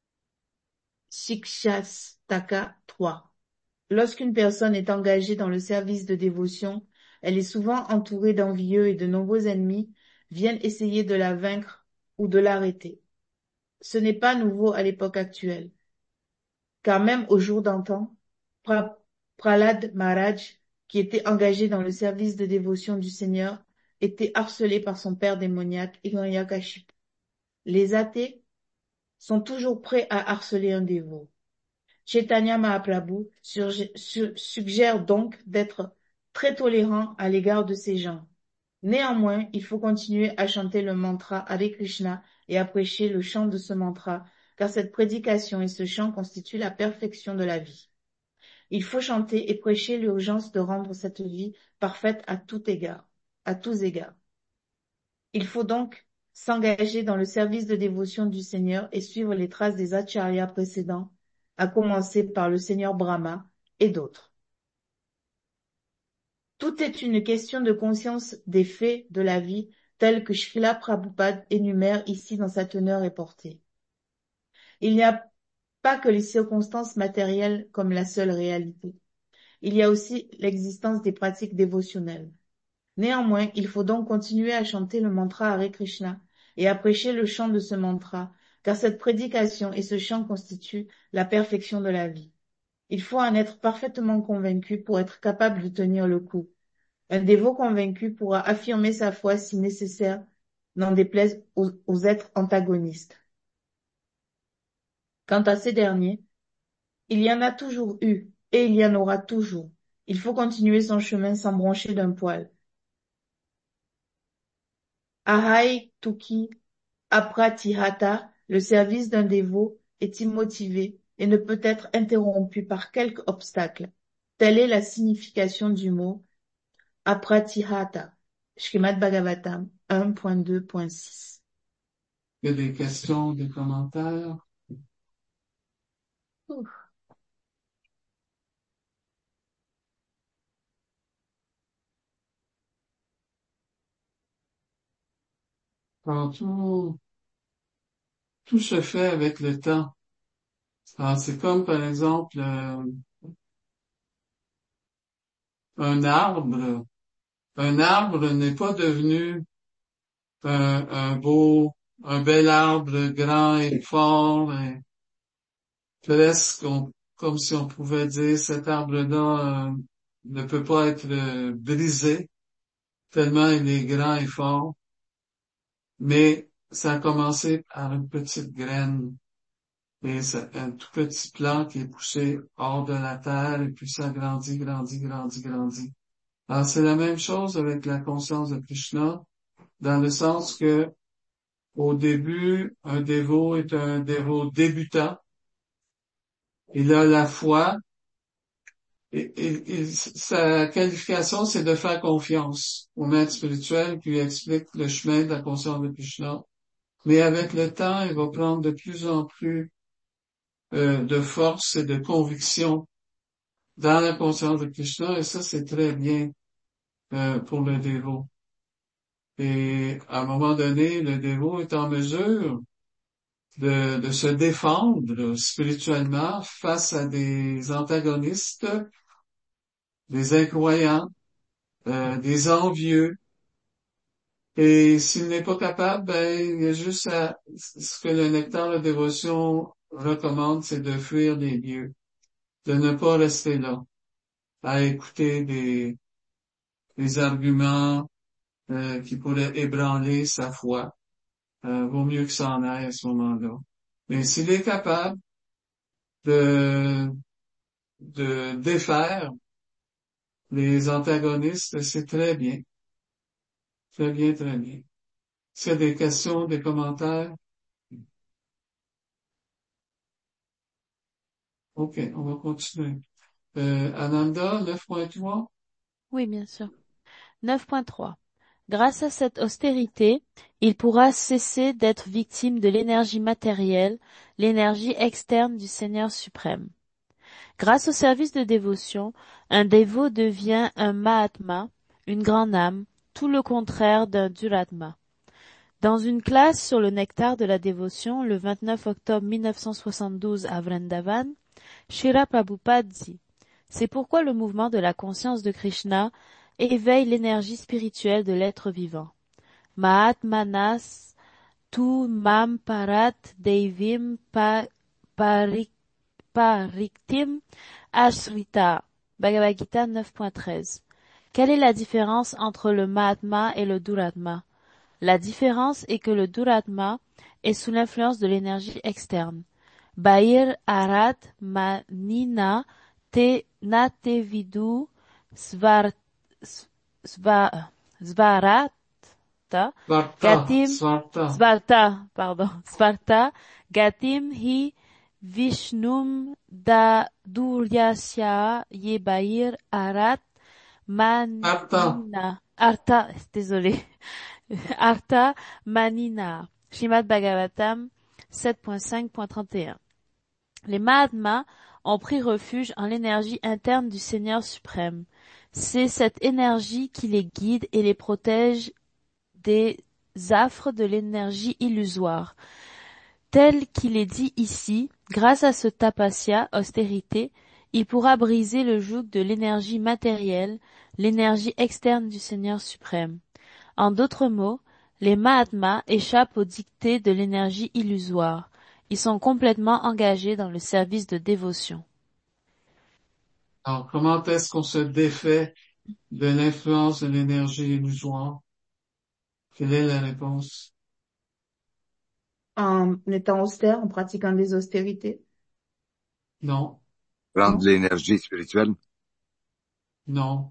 Shikshastaka trois. Lorsqu'une personne est engagée dans le service de dévotion, elle est souvent entourée d'envieux et de nombreux ennemis viennent essayer de la vaincre ou de l'arrêter. Ce n'est pas nouveau à l'époque actuelle, car même au jour d'antan, pra Prahlad Maharaj, qui était engagé dans le service de dévotion du Seigneur, était harcelé par son père démoniaque Hiranyakashipu. Les athées sont toujours prêts à harceler un dévot. Chaitanya Mahaprabhu suggère donc d'être très tolérant à l'égard de ces gens. Néanmoins, il faut continuer à chanter le mantra Hare Krishna et à prêcher le chant de ce mantra, car cette prédication et ce chant constituent la perfection de la vie. Il faut chanter et prêcher l'urgence de rendre cette vie parfaite à tout égard, à tous égards. Il faut donc s'engager dans le service de dévotion du Seigneur et suivre les traces des acharyas précédents, à commencer par le Seigneur Brahma et d'autres. Tout est une question de conscience des faits de la vie, tels que Srila Prabhupada énumère ici dans sa teneur et portée. Il n'y a pas que les circonstances matérielles comme la seule réalité. Il y a aussi l'existence des pratiques dévotionnelles. Néanmoins, il faut donc continuer à chanter le mantra Hare Krishna et à prêcher le chant de ce mantra, car cette prédication et ce chant constituent la perfection de la vie. Il faut en être parfaitement convaincu pour être capable de tenir le coup. Un dévot convaincu pourra affirmer sa foi si nécessaire, n'en déplaise aux, aux êtres antagonistes. Quant à ces derniers, il y en a toujours eu et il y en aura toujours. Il faut continuer son chemin sans broncher d'un poil. Ahai Tuki Apratihata, le service d'un dévot est immotivé et ne peut être interrompu par quelque obstacle. Telle est la signification du mot Apratihata. Srimad Bhagavatam un point deux point six. Il y a des questions, des commentaires? Ouf. Alors, tout, tout se fait avec le temps. Alors, c'est comme, par exemple, euh, un arbre. Un arbre n'est pas devenu un, un beau, un bel arbre grand et fort, et presque on- comme si on pouvait dire cet arbre-là euh, ne peut pas être euh, brisé, tellement il est grand et fort. Mais ça a commencé par une petite graine, et c'est un tout petit plant qui est poussé hors de la terre, et puis ça grandit, grandit, grandit, grandit. Alors c'est la même chose avec la conscience de Krishna, dans le sens que au début, un dévot est un dévot débutant. Il a la foi. Et, et- et sa qualification, c'est de faire confiance au maître spirituel qui lui explique le chemin de la conscience de Krishna. Mais avec le temps, il va prendre de plus en plus euh, de force et de conviction dans la conscience de Krishna. Et ça, c'est très bien euh, pour le dévot. Et à un moment donné, le dévot est en mesure de, de se défendre spirituellement face à des antagonistes, des incroyants, euh, des envieux. Et s'il n'est pas capable, ben, il y a juste à, ce que le nectar de dévotion recommande, c'est de fuir les lieux. de ne pas rester là, à écouter des, des arguments euh, qui pourraient ébranler sa foi. Euh, vaut mieux que ça en aille à ce moment-là. Mais s'il est capable de, de défaire les antagonistes, c'est très bien. Très bien, très bien. S'il y a des questions, des commentaires, OK, on va continuer. Euh, Ananda, neuf point trois. Oui, bien sûr. neuf point trois. Grâce à cette austérité, il pourra cesser d'être victime de l'énergie matérielle, l'énergie externe du Seigneur suprême. Grâce au service de dévotion, un dévot devient un Mahatma, une grande âme, tout le contraire d'un Duratma. Dans une classe sur le nectar de la dévotion, le vingt-neuf octobre mille neuf cent soixante-douze à Vrindavan, Srila Prabhupada dit: c'est pourquoi le mouvement de la conscience de Krishna éveille l'énergie spirituelle de l'être vivant. Mahatmanas tu mam parat devim pa, parik, pariktim ashrita. Bhagavad Gita neuf point treize. Quelle est la différence entre le Mahatma et le Duratma? La différence est que le Duratma est sous l'influence de l'énergie externe. Bair arat manina te na te vidu svar, sva, svarata Svarta, gatim Svarta. svarta pardon svarta gatim hi vishnum da duryasya ye bair arat Arta. manina arta désolé Artha Manina, Srimad Bhagavatam sept point cinq point trente et un. Les Mahatmas ont pris refuge en l'énergie interne du Seigneur suprême. C'est cette énergie qui les guide et les protège des affres de l'énergie illusoire. Tel qu'il est dit ici, grâce à ce tapasya, austérité, il pourra briser le joug de l'énergie matérielle, l'énergie externe du Seigneur suprême. En d'autres mots, les Mahatmas échappent aux dictées de l'énergie illusoire. Ils sont complètement engagés dans le service de dévotion. Alors, comment est-ce qu'on se défait de l'influence de l'énergie illusoire? Quelle est la réponse? En étant austère, en pratiquant des austérités. Non, Prendre Non? l'énergie spirituelle. non.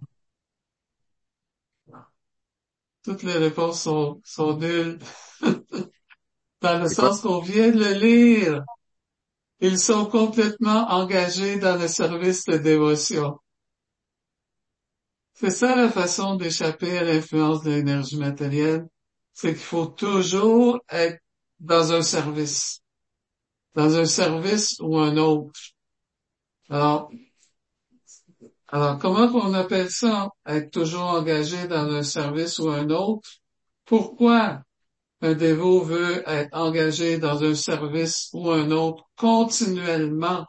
Toutes les réponses sont, sont nulles. Dans le C'est quoi? sens qu'on vient de le lire. Ils sont complètement engagés dans le service de dévotion. C'est ça la façon d'échapper à l'influence de l'énergie matérielle. C'est qu'il faut toujours être dans un service. Dans un service ou un autre. Alors, alors comment on appelle ça? Être toujours engagé dans un service ou un autre? Pourquoi un dévot veut être engagé dans un service ou un autre continuellement?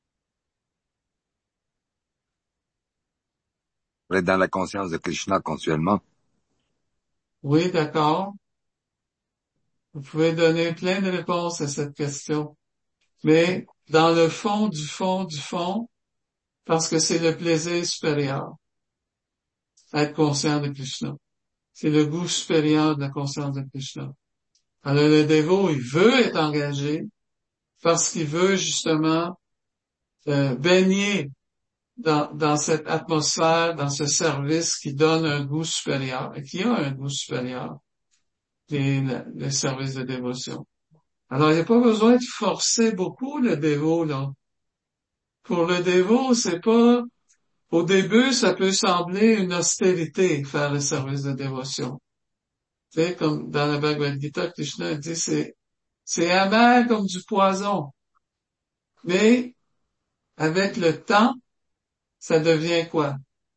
Pour être dans la conscience de Krishna continuellement. Oui, d'accord. Vous pouvez donner plein de réponses à cette question. Mais dans le fond du fond du fond, parce que c'est le plaisir supérieur, être conscient de Krishna. C'est le goût supérieur de la conscience de Krishna. Alors le dévot, il veut être engagé parce qu'il veut justement euh, baigner dans, dans cette atmosphère, dans ce service qui donne un goût supérieur et qui a un goût supérieur, qui est le, le service de dévotion. Alors il n'y a pas besoin de forcer beaucoup le dévot, là. Pour le dévot, c'est pas, au début, ça peut sembler une austérité, faire le service de dévotion. Tu sais, comme dans la Bhagavad Gita, Krishna dit, c'est, c'est amer comme du poison. Mais, avec le temps, ça devient quoi?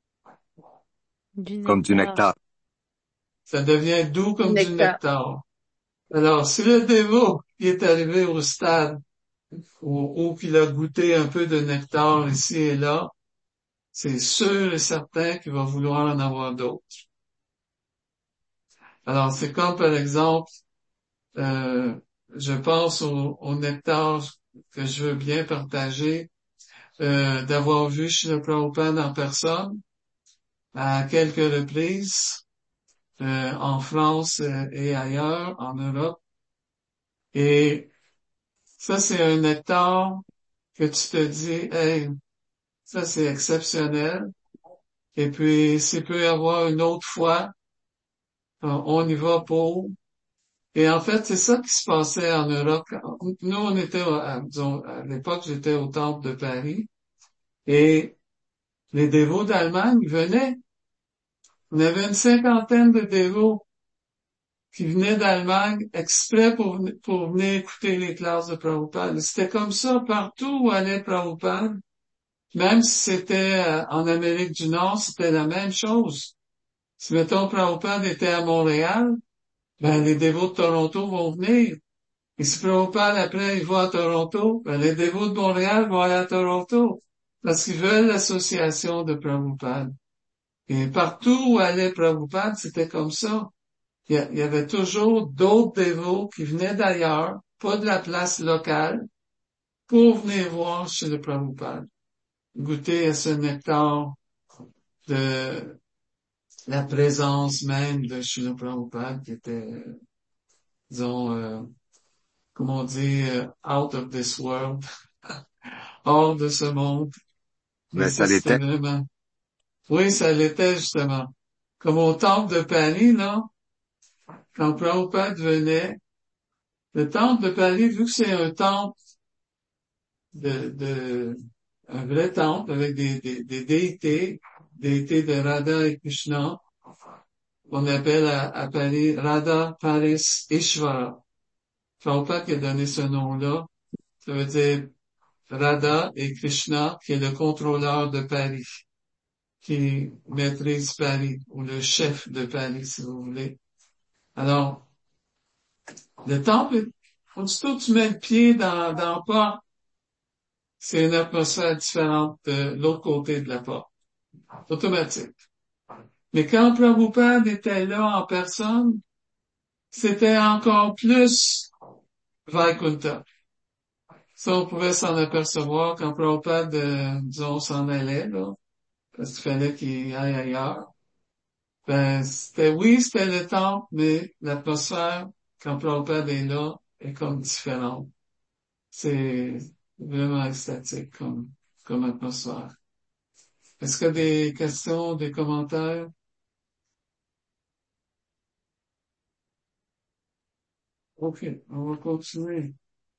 Du Comme du nectar. nectar. Ça devient doux comme du Nectar. nectar. Alors, si le dévot qui est arrivé au stade où, où qu'il a goûté un peu de nectar ici et là, c'est sûr et certain qu'il va vouloir en avoir d'autres. Alors, c'est comme par exemple, euh, je pense au, au nectar que je veux bien partager. euh, d'avoir vu Srila Prabhupada en personne à quelques reprises, euh, en France euh, et ailleurs, en Europe. Et ça, c'est un nectar que tu te dis, hey, ça c'est exceptionnel. Et puis, s'il peut y avoir une autre fois, on y va pour. Et en fait, c'est ça qui se passait en Europe. Nous, on était, à, disons, à l'époque, j'étais au Temple de Paris, et les dévots d'Allemagne venaient. On avait une cinquantaine de dévots qui venaient d'Allemagne exprès pour, pour venir écouter les classes de Prabhupada. C'était comme ça partout où allait Prabhupada. Même si c'était euh, en Amérique du Nord, c'était la même chose. Si, mettons, Prabhupada était à Montréal, ben, les dévots de Toronto vont venir. Et si Prabhupada, après, il va à Toronto, ben, les dévots de Montréal vont aller à Toronto. Parce qu'ils veulent l'association de Prabhupada. Et partout où allait Prabhupada, c'était comme ça. Il y avait toujours d'autres dévots qui venaient d'ailleurs, pas de la place locale, pour venir voir chez le Prabhupada. Goûter à ce nectar de la présence même de Srila Prabhupada qui était, disons, euh, comment on dit, euh, out of this world, hors de ce monde. Et Mais ça, ça c'était l'était. vraiment, oui, ça l'était justement. Comme au temple de Paris, là, quand Prabhupada venait, le temple de Paris, vu que c'est un temple de, de, un vrai temple avec des, des, des déités, déités de Radha et Krishna, qu'on appelle à, à Paris Radha Paris Ishvara. Prabhupada qui a donné ce nom-là, ça veut dire Radha et Krishna, qui est le contrôleur de Paris, qui maîtrise Paris, ou le chef de Paris, si vous voulez. Alors, le temple, aussitôt que tu mets le pied dans, dans la porte, c'est une atmosphère différente de l'autre côté de la porte. Automatique. Mais quand Prabhupada était là en personne, c'était encore plus Vaikuntha. Ça, on pouvait s'en apercevoir quand Prabhupada, euh, disons, s'en allait, là, parce qu'il fallait qu'il aille ailleurs. Ben, c'était, oui, c'était le temple, mais l'atmosphère, quand Prabhupada est là, est comme différente. C'est vraiment extatique comme, comme atmosphère. Est-ce qu'il y a des questions, des commentaires? OK, on va continuer.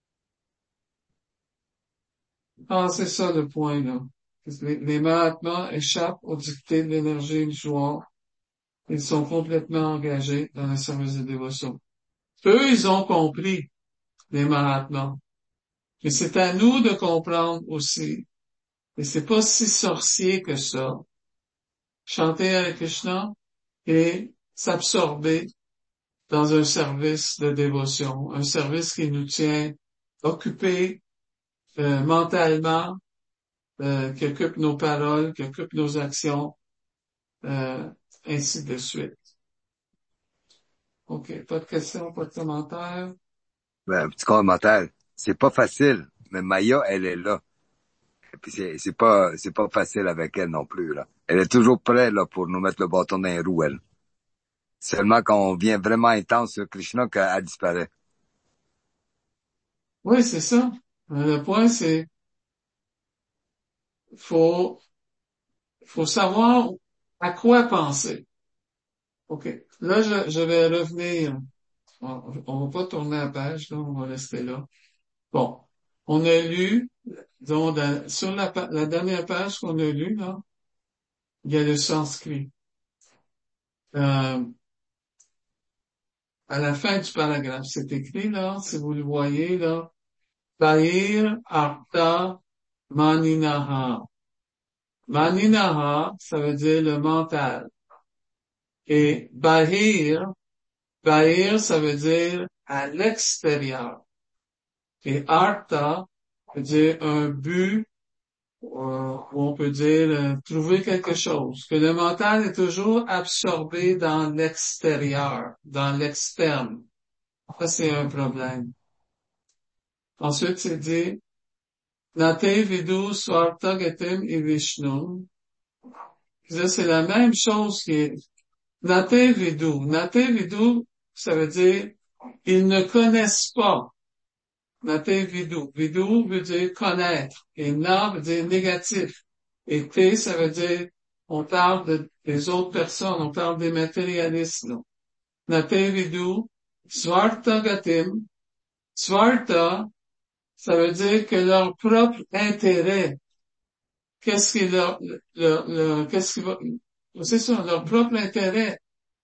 Ah, c'est ça le point, là. Les, les Mahatmas échappent aux dictées de l'énergie du jour. Ils sont complètement engagés dans le service de dévotion. Eux, ils ont compris, les Mahatmas. Mais c'est à nous de comprendre aussi. Et c'est pas si sorcier que ça. Chanter avec Krishna et s'absorber dans un service de dévotion, un service qui nous tient occupés euh, mentalement, euh, qui occupe nos paroles, qui occupe nos actions, euh, ainsi de suite. OK, pas de questions, pas de commentaires. Ben, un petit commentaire. C'est pas facile, mais Maya, elle est là. Et puis c'est, c'est pas, c'est pas facile avec elle non plus, là. Elle est toujours prête, là, pour nous mettre le bâton dans les roues, elle. Seulement quand on vient vraiment intense sur Krishna, qu'elle disparaît. Oui, c'est ça. Le point, c'est faut faut savoir à quoi penser. OK. Là, je, je vais revenir. On, on va pas tourner la page, là, on va rester là. Bon. On a lu, donc, dans- sur la, pa- la dernière page qu'on a lue, là, il y a le sanskrit. Euh, à la fin du paragraphe, c'est écrit, là, si vous le voyez, là, Bahir Artha Maninaha. Maninaha, ça veut dire le mental. Et Bahir, Bahir, ça veut dire à l'extérieur. Et Artha veut dire un but, euh, ou on peut dire euh, trouver quelque chose. Que le mental est toujours absorbé dans l'extérieur, dans l'externe. Ça, c'est un problème. Ensuite, c'est dit Nate Vidu Swarta Gatem et Vishnu. Ça, c'est la même chose qui est Nate Vidu. Nate Vidu, ça veut dire, ils ne connaissent pas. Nate Vidu. Vidu veut dire connaître. Et Na veut dire négatif. Et Te, ça veut dire, on parle de, des autres personnes, on parle des matérialistes, là. Nate Vidu, Swarta Gatim. Swarta, ça veut dire que leur propre intérêt, qu'est-ce qui leur, leur, leur qu'est-ce qui va, c'est ça, leur propre intérêt.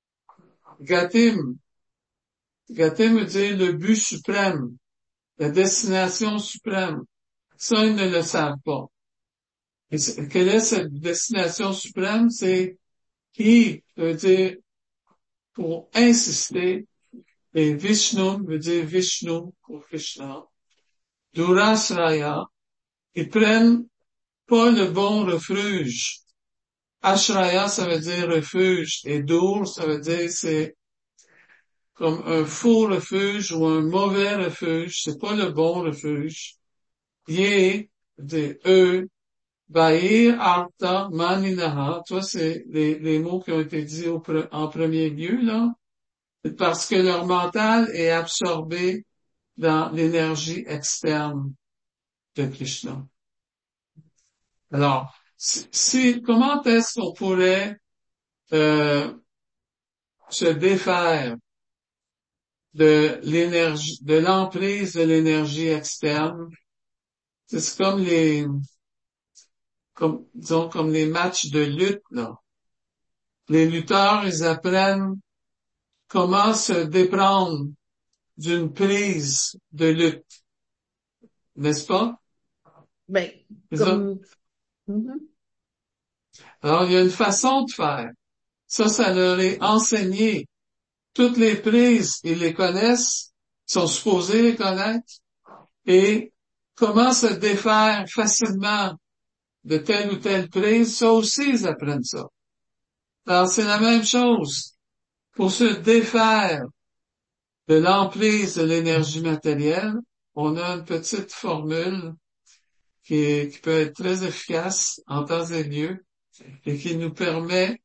Gatim. Gatim veut dire le but suprême, la destination suprême. Ça, ils ne le savent pas. Et quelle est cette destination suprême? C'est qui veut dire, pour insister, et Vishnu veut dire Vishnu pour Krishna. Durasraya, ils prennent pas le bon refuge. Ashraya, ça veut dire refuge. Et Dur, ça veut dire c'est comme un faux refuge ou un mauvais refuge. C'est pas le bon refuge. Ye, de eux, Bahir, Arta, Maninaha. Toi, c'est les, les mots qui ont été dits au pre- en premier lieu, là. Parce que leur mental est absorbé dans l'énergie externe de Krishna. Alors, si, si- comment est-ce qu'on pourrait euh, se défaire de l'énergie, de l'emprise de l'énergie externe? C'est comme les, comme, disons, comme les matchs de lutte, là. Les lutteurs, ils apprennent comment se déprendre d'une prise de lutte, n'est-ce pas? Ben, C'est ça? comme, mhm. Alors, il y a une façon de faire. Ça, ça leur est enseigné. Toutes les prises, ils les connaissent, sont supposés les connaître, et comment se défaire facilement de telle ou telle prise, ça aussi, ils apprennent ça. Alors, c'est la même chose. Pour se défaire de l'emprise de l'énergie matérielle, on a une petite formule qui, est- qui peut être très efficace en temps et lieu et qui nous permet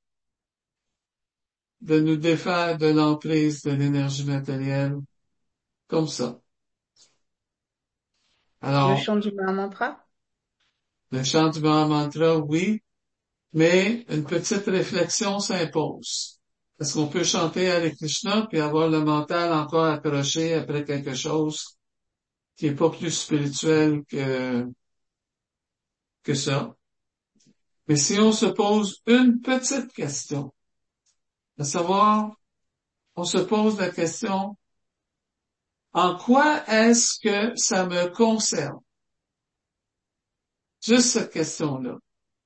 de nous défaire de l'emprise de l'énergie matérielle comme ça. Le Alors, chant du Mahamantra. le chant du Mahamantra, oui, mais une petite réflexion s'impose. Parce qu'on peut chanter Hare Krishna puis avoir le mental encore accroché après quelque chose qui est pas plus spirituel que, que ça. Mais si on se pose une petite question, à savoir, on se pose la question, en quoi est-ce que ça me concerne? Juste cette question-là.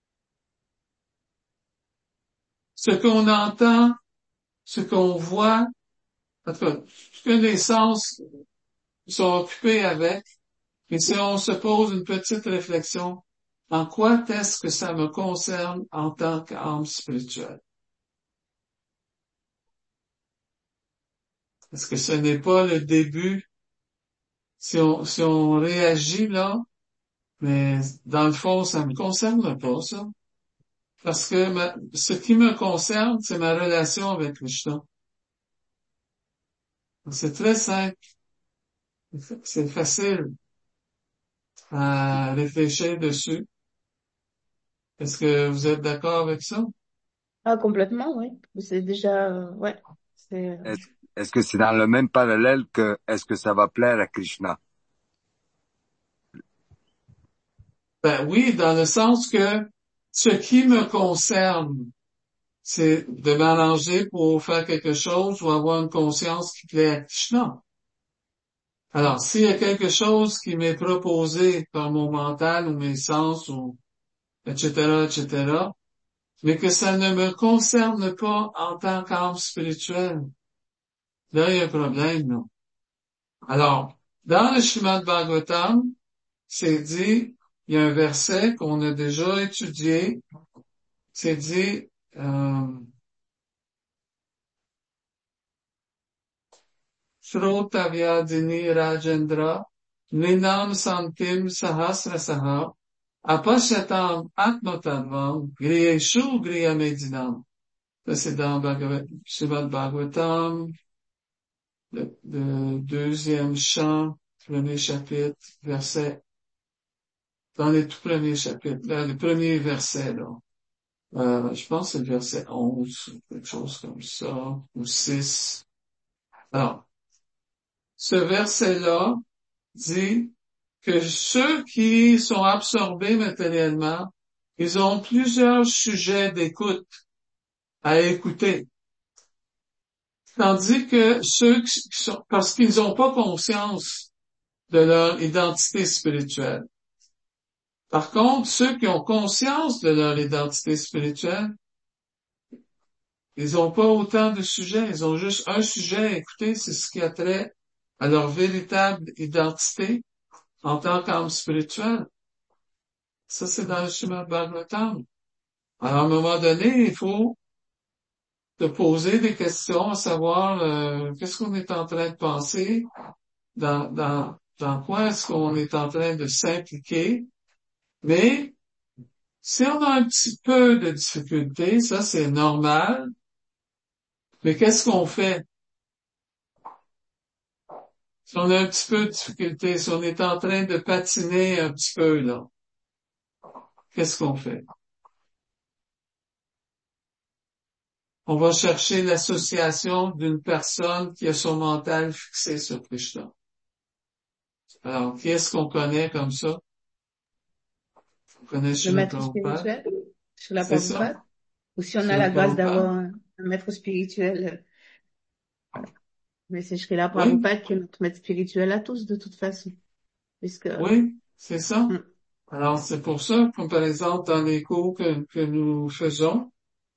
Ce qu'on entend, ce qu'on voit, en tout cas, ce que les sens sont occupés avec, et si on se pose une petite réflexion, en quoi est-ce que ça me concerne en tant qu'âme spirituelle? Est-ce que ce n'est pas le début? Si on, si on réagit là, mais dans le fond, ça me concerne pas, ça. Parce que ma- ce qui me concerne, c'est ma relation avec Krishna. C'est très simple. C'est facile à réfléchir dessus. Est-ce que vous êtes d'accord avec ça? Ah, complètement, oui. C'est déjà, euh, ouais. C'est, euh, Est-ce, est-ce que c'est dans le même parallèle que est-ce que ça va plaire à Krishna? Ben oui, dans le sens que ce qui me concerne, c'est de m'arranger pour faire quelque chose ou avoir une conscience qui plaît à Krishna. Alors, s'il y a quelque chose qui m'est proposé par mon mental ou mes sens ou et cetera, et cetera, mais que ça ne me concerne pas en tant qu'âme spirituelle, là, il y a un problème, non? Alors, dans le Srimad Bhagavatam, c'est dit, il y a un verset qu'on a déjà étudié, c'est dit, euh, Shrotavyadini Rajendra Ninam Santim Sahasrasaha, Apashyatam Atmatadvam, Griyeshu Griyamedinam. Ça, c'est dans Bhagavad, Srimad Bhagavatam, le, le deuxième chant, premier chapitre, verset, dans les tout premiers chapitres, là, le premier verset, là. Euh, je pense que c'est le verset onze, quelque chose comme ça, ou six. Alors, ce verset-là dit que ceux qui sont absorbés matériellement, ils ont plusieurs sujets d'écoute à écouter. Tandis que ceux qui sont, parce qu'ils n'ont pas conscience de leur identité spirituelle. Par contre, ceux qui ont conscience de leur identité spirituelle, ils n'ont pas autant de sujets, ils ont juste un sujet à écouter, c'est ce qui a trait à leur véritable identité en tant qu'âme spirituelle. Ça, c'est dans le Srimad Bhagavatam. Alors, à un moment donné, il faut te poser des questions, à savoir euh, qu'est-ce qu'on est en train de penser, dans, dans, dans quoi est-ce qu'on est en train de s'impliquer. Mais si on a un petit peu de difficulté, ça c'est normal, mais qu'est-ce qu'on fait? Si on a un petit peu de difficulté, si on est en train de patiner un petit peu, là, qu'est-ce qu'on fait? On va chercher l'association d'une personne qui a son mental fixé sur Krishna. Alors, qui est-ce qu'on connaît comme ça? On connaît Le Srila maître Prabhupada. spirituel, Srila C'est ça. Prabhupada. Ou si on a Srila la grâce Prabhupada. d'avoir un, un maître spirituel. euh, Mais c'est Srila Oui, Prabhupada qui est notre maître spirituel à tous, de toute façon. Puisque, oui, c'est ça. mm, Alors, c'est pour ça, comme par exemple, dans les cours que, que nous faisons,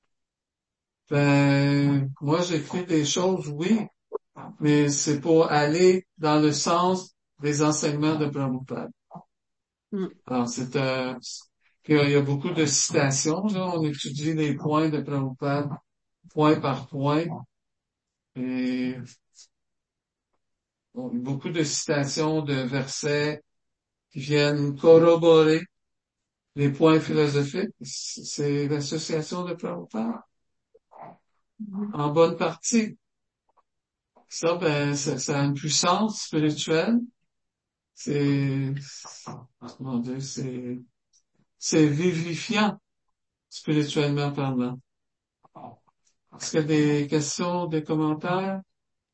ben, moi, j'écris des choses, oui, mais c'est pour aller dans le sens des enseignements de Prabhupada. mm, Alors, c'est un, puis, il y a beaucoup de citations, là. On étudie les points de Prabhupada, point par point, et bon, beaucoup de citations de versets qui viennent corroborer les points philosophiques. C'est l'association de Prabhupada, mm, en bonne partie. Ça, ben, ça, ça a une puissance spirituelle. C'est, comment dire, c'est, c'est vivifiant, spirituellement parlant. Est-ce qu'il y a des questions, des commentaires?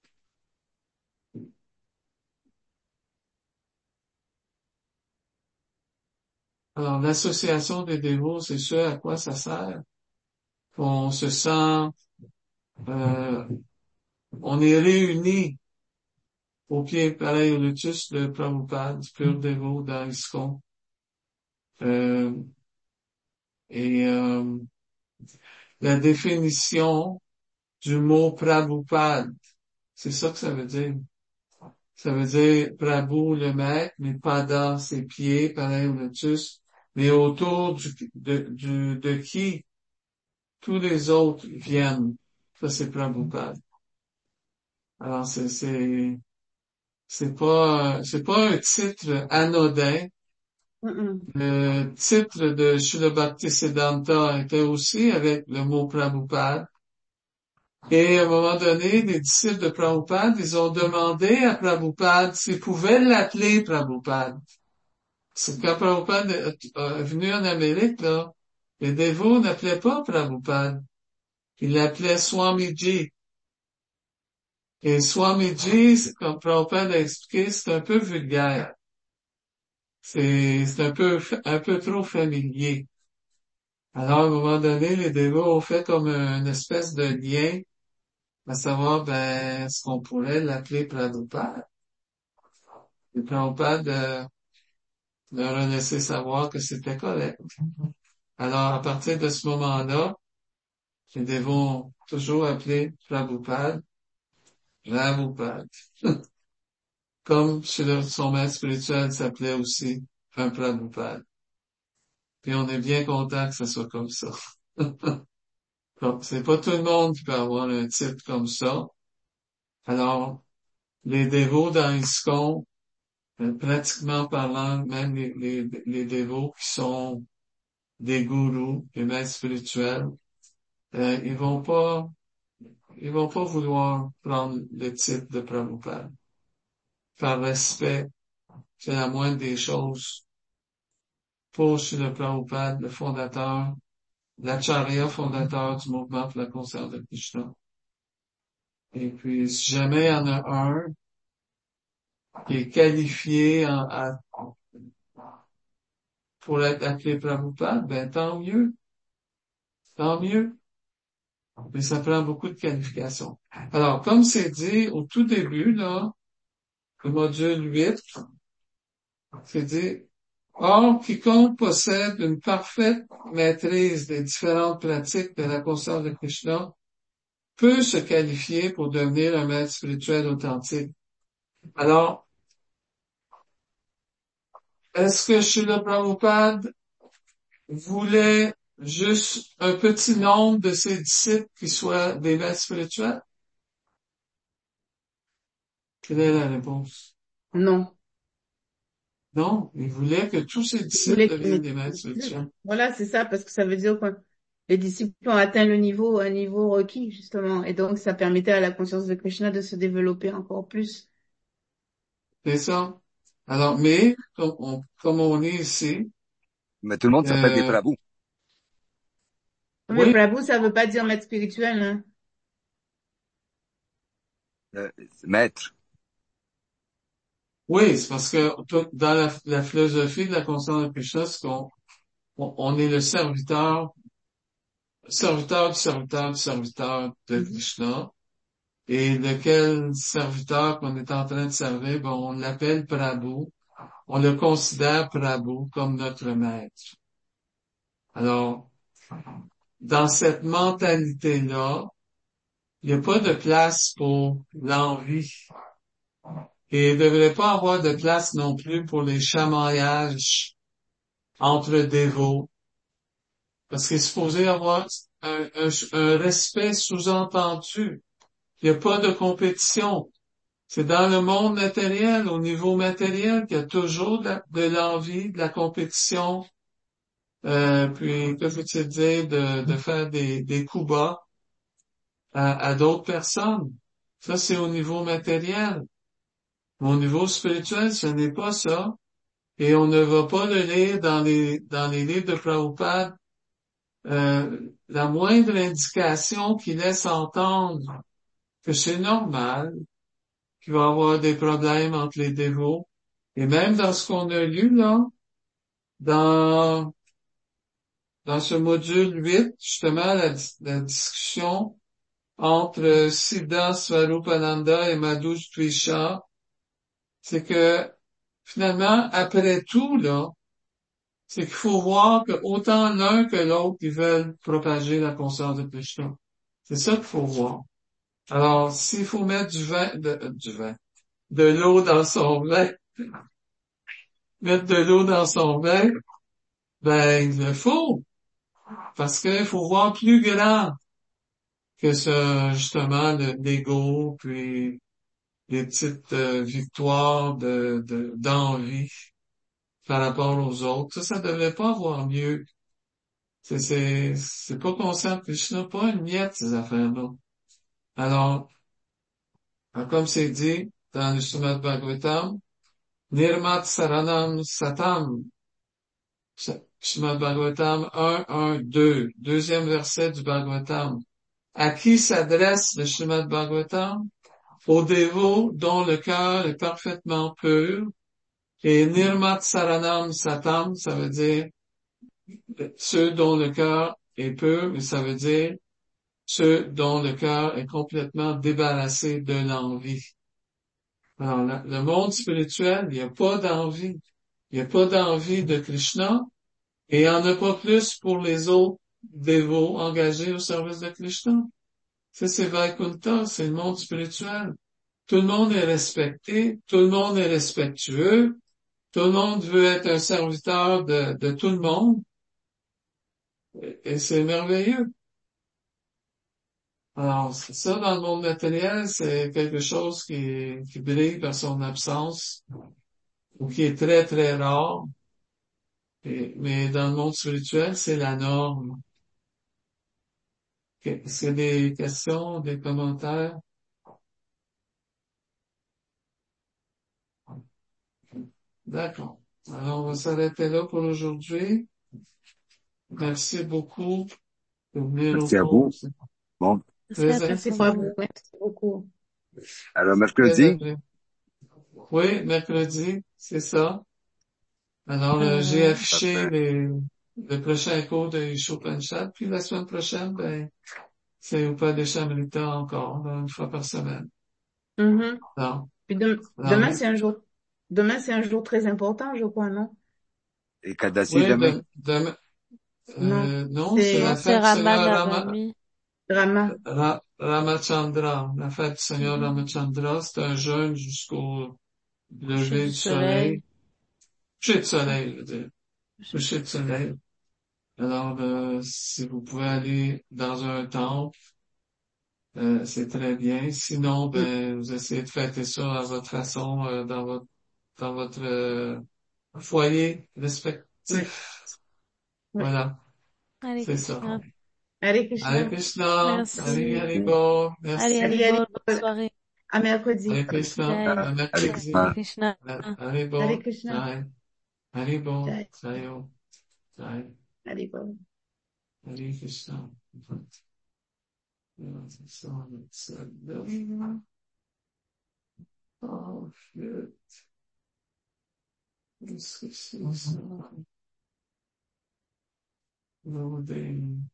Alors, l'association des dévots, c'est ce à quoi ça sert. On se sent, euh, on est réunis au pied pareil au lotus de Prabhupada, du pur dévot dans l'ISKCON. Euh, et euh, la définition du mot Prabhupada, c'est ça que ça veut dire. Ça veut dire Prabhu, le maître, mais Pada, ses pieds, pareil au lotus, mais autour du, de, du, de qui tous les autres viennent. Ça, c'est Prabhupada. Alors, c'est, c'est, c'est pas, c'est pas un titre anodin. mm, mm. Le titre de Srila Bhaktisiddhanta était aussi avec le mot Prabhupada. Et à un moment donné, les disciples de Prabhupada, ils ont demandé à Prabhupada s'ils pouvaient l'appeler Prabhupada. C'est quand Prabhupada est est venu en Amérique, là, les dévots n'appelaient pas Prabhupada. Ils l'appelaient Swamiji. Et Swamiji, c'est- comme Prabhupada a expliqué, c'est un peu vulgaire. C'est, c'est un peu, un peu trop familier. Alors, à un moment donné, les dévots ont fait comme une espèce de lien, à savoir, ben, est-ce qu'on pourrait l'appeler Prabhupada? Et Prabhupada euh, leur a laissé savoir que c'était correct. Alors, à partir de ce moment-là, les dévots ont toujours appelé Prabhupada, Prabhupada. Comme chez le- son maître spirituel s'appelait aussi un Prabhupada. Puis on est bien content que ça soit comme ça. Donc, c'est pas tout le monde qui peut avoir un titre comme ça. Alors, les dévots dans ISKCON euh, pratiquement parlant, même les, les, les dévots qui sont des gourous, des maîtres spirituels, euh, ils vont pas, ils vont pas vouloir prendre le titre de Prabhupada. Par respect, c'est la moindre des choses pour Srila Prabhupada, le fondateur, l'acharya fondateur du mouvement pour la conscience de Krishna. Et puis, si jamais il y en a un qui est qualifié en, à, pour être appelé Prabhupada, ben tant mieux, tant mieux. Mais ça prend beaucoup de qualifications. Alors, comme c'est dit au tout début, là, le module huit, c'est dit, or, quiconque possède une parfaite maîtrise des différentes pratiques de la conscience de Krishna peut se qualifier pour devenir un maître spirituel authentique. Alors, est-ce que Srila Prabhupada voulait juste un petit nombre de ses disciples qui soient des maîtres spirituels? Quelle est la réponse? Non. Non, il voulait que tous ses Il disciples voulait que deviennent mes des maîtres disciples- spirituels. Voilà, c'est ça, parce que ça veut dire que les disciples ont atteint le niveau, un niveau requis, justement. Et donc, ça permettait à la conscience de Krishna de se développer encore plus. C'est ça. Alors, mais, comme on, comme on est ici, Mais tout le monde s'appelle des euh, prabhus. Mais oui, Prabhu, ça veut pas dire maître spirituel, hein. Euh, maître. oui, c'est parce que tout- dans la, la philosophie de la conscience de Krishna, c'est qu'on on, on est le serviteur, serviteur du serviteur du serviteur de Mhm. Krishna. Et lequel serviteur qu'on est en train de servir, ben, on l'appelle Prabhu. On le considère Prabhu comme notre maître. Alors, dans cette mentalité-là, il n'y a pas de place pour l'envie. Et il ne devrait pas avoir de place non plus pour les chamaillages entre dévots. Parce qu'il est supposé avoir un, un, un respect sous-entendu. Il n'y a pas de compétition. C'est dans le monde matériel, au niveau matériel, qu'il y a toujours de, la- de l'envie, de la compétition, euh, puis, que faut-il dire, de, de faire des, des coups bas à, à d'autres personnes. Ça, c'est au niveau matériel. Mais au niveau spirituel, ce n'est pas ça. Et on ne va pas le lire dans les, dans les livres de Prabhupada, euh, la moindre indication qui laisse entendre que c'est normal, qu'il va y avoir des problèmes entre les dévots. Et même dans ce qu'on a lu, là, dans, dans ce module huit, justement, la, la discussion entre Siddha Swarupananda et Madhu Twisha, c'est que, finalement, après tout, là, c'est qu'il faut voir que autant l'un que l'autre, ils veulent propager la conscience de Krishna. C'est ça qu'il faut voir. Alors, s'il faut mettre du vin, de, du vin, de l'eau dans son vin, mettre de l'eau dans son vin, ben, il le faut. Parce qu'il faut voir plus grand que ce, justement, le- l'ego, puis les petites euh, victoires de, de, d'envie par rapport aux autres. Ça, ça devrait pas avoir mieux. C'est, c'est, c'est pas conscient que Krishna, pas une miette, ces affaires-là. Alors, comme c'est dit dans le Srimad Bhagavatam, Nirmat Saranam Satam, Srimad Bhagavatam un, un, deux, deuxième verset du Bhagavatam. À qui s'adresse le Srimad Bhagavatam? Aux dévots dont le cœur est parfaitement pur. Et Nirmat Saranam Satam, ça veut dire ceux dont le cœur est pur, mais ça veut dire ceux dont le cœur est complètement débarrassé de l'envie. Alors, la- le monde spirituel, il n'y a pas d'envie. Il n'y a pas d'envie de Krishna et il n'y en a pas plus pour les autres dévots engagés au service de Krishna. Ça, c'est Vaikuntha, c'est le monde spirituel. Tout le monde est respecté, tout le monde est respectueux, tout le monde veut être un serviteur de, de tout le monde et, et c'est merveilleux. Alors, c'est ça, dans le monde matériel, c'est quelque chose qui, qui brille par son absence. ou qui est très, très rare. Et- mais dans le monde spirituel, c'est la norme. Que- Est-ce qu'il y a des questions, des commentaires? D'accord. Alors, on va s'arrêter là pour aujourd'hui. Merci beaucoup de venir au Merci à cours. vous. C'est Bon. Merci à très, toi, Merci très, beaucoup. Seigneur. Merci beaucoup. Alors, très mercredi, agréable. Oui, mercredi, c'est ça. Alors, euh, j'ai Euh, affiché les, le prochain cours de Upanishad, puis la semaine prochaine, ben, c'est Upadeshamrita encore, là, une fois par semaine. Mhm. Non. Puis dem- Alors, demain, c'est un jour, demain, c'est un jour très important, je crois, non? et Kadasi oui, demain. de, demain, Non, euh, non, c'est c'est la non, c'est fête du Raman Seigneur Rama, Navami. Rama. Ra- Ramachandra. La fête du Seigneur Mhm. Ramachandra, c'est un jeûne jusqu'au Coucher lever du du soleil. soleil. Coucher de Ah, soleil, je veux dire. coucher du Coucher de soleil. Alors, euh, si vous pouvez aller dans un temple, euh, c'est très bien. Sinon, Mm. ben, vous essayez de fêter ça à votre façon, euh, dans votre, dans votre euh, foyer Ouais, respectif. ouais. Voilà, Hare c'est ça. Krishna. Hare Hare Krishna. Krishna, Hare Merci. Merci. Haribo, Allez, merci. allez, Allez, allez, bonne soirée. à mercredi. Hare Krishna, Jai. à Allez, Hare mercredi. Krishna. Hare Haribo, Krishna. Jai, Haribo, Jai. Jayo, Jai, Allez, bon. Hare Krishna. Oh, shit. Qu'est-ce que c'est ça? Loading.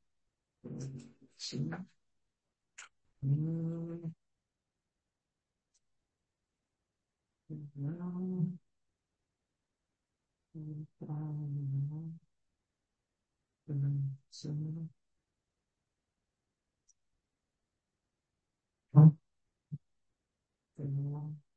Hmm.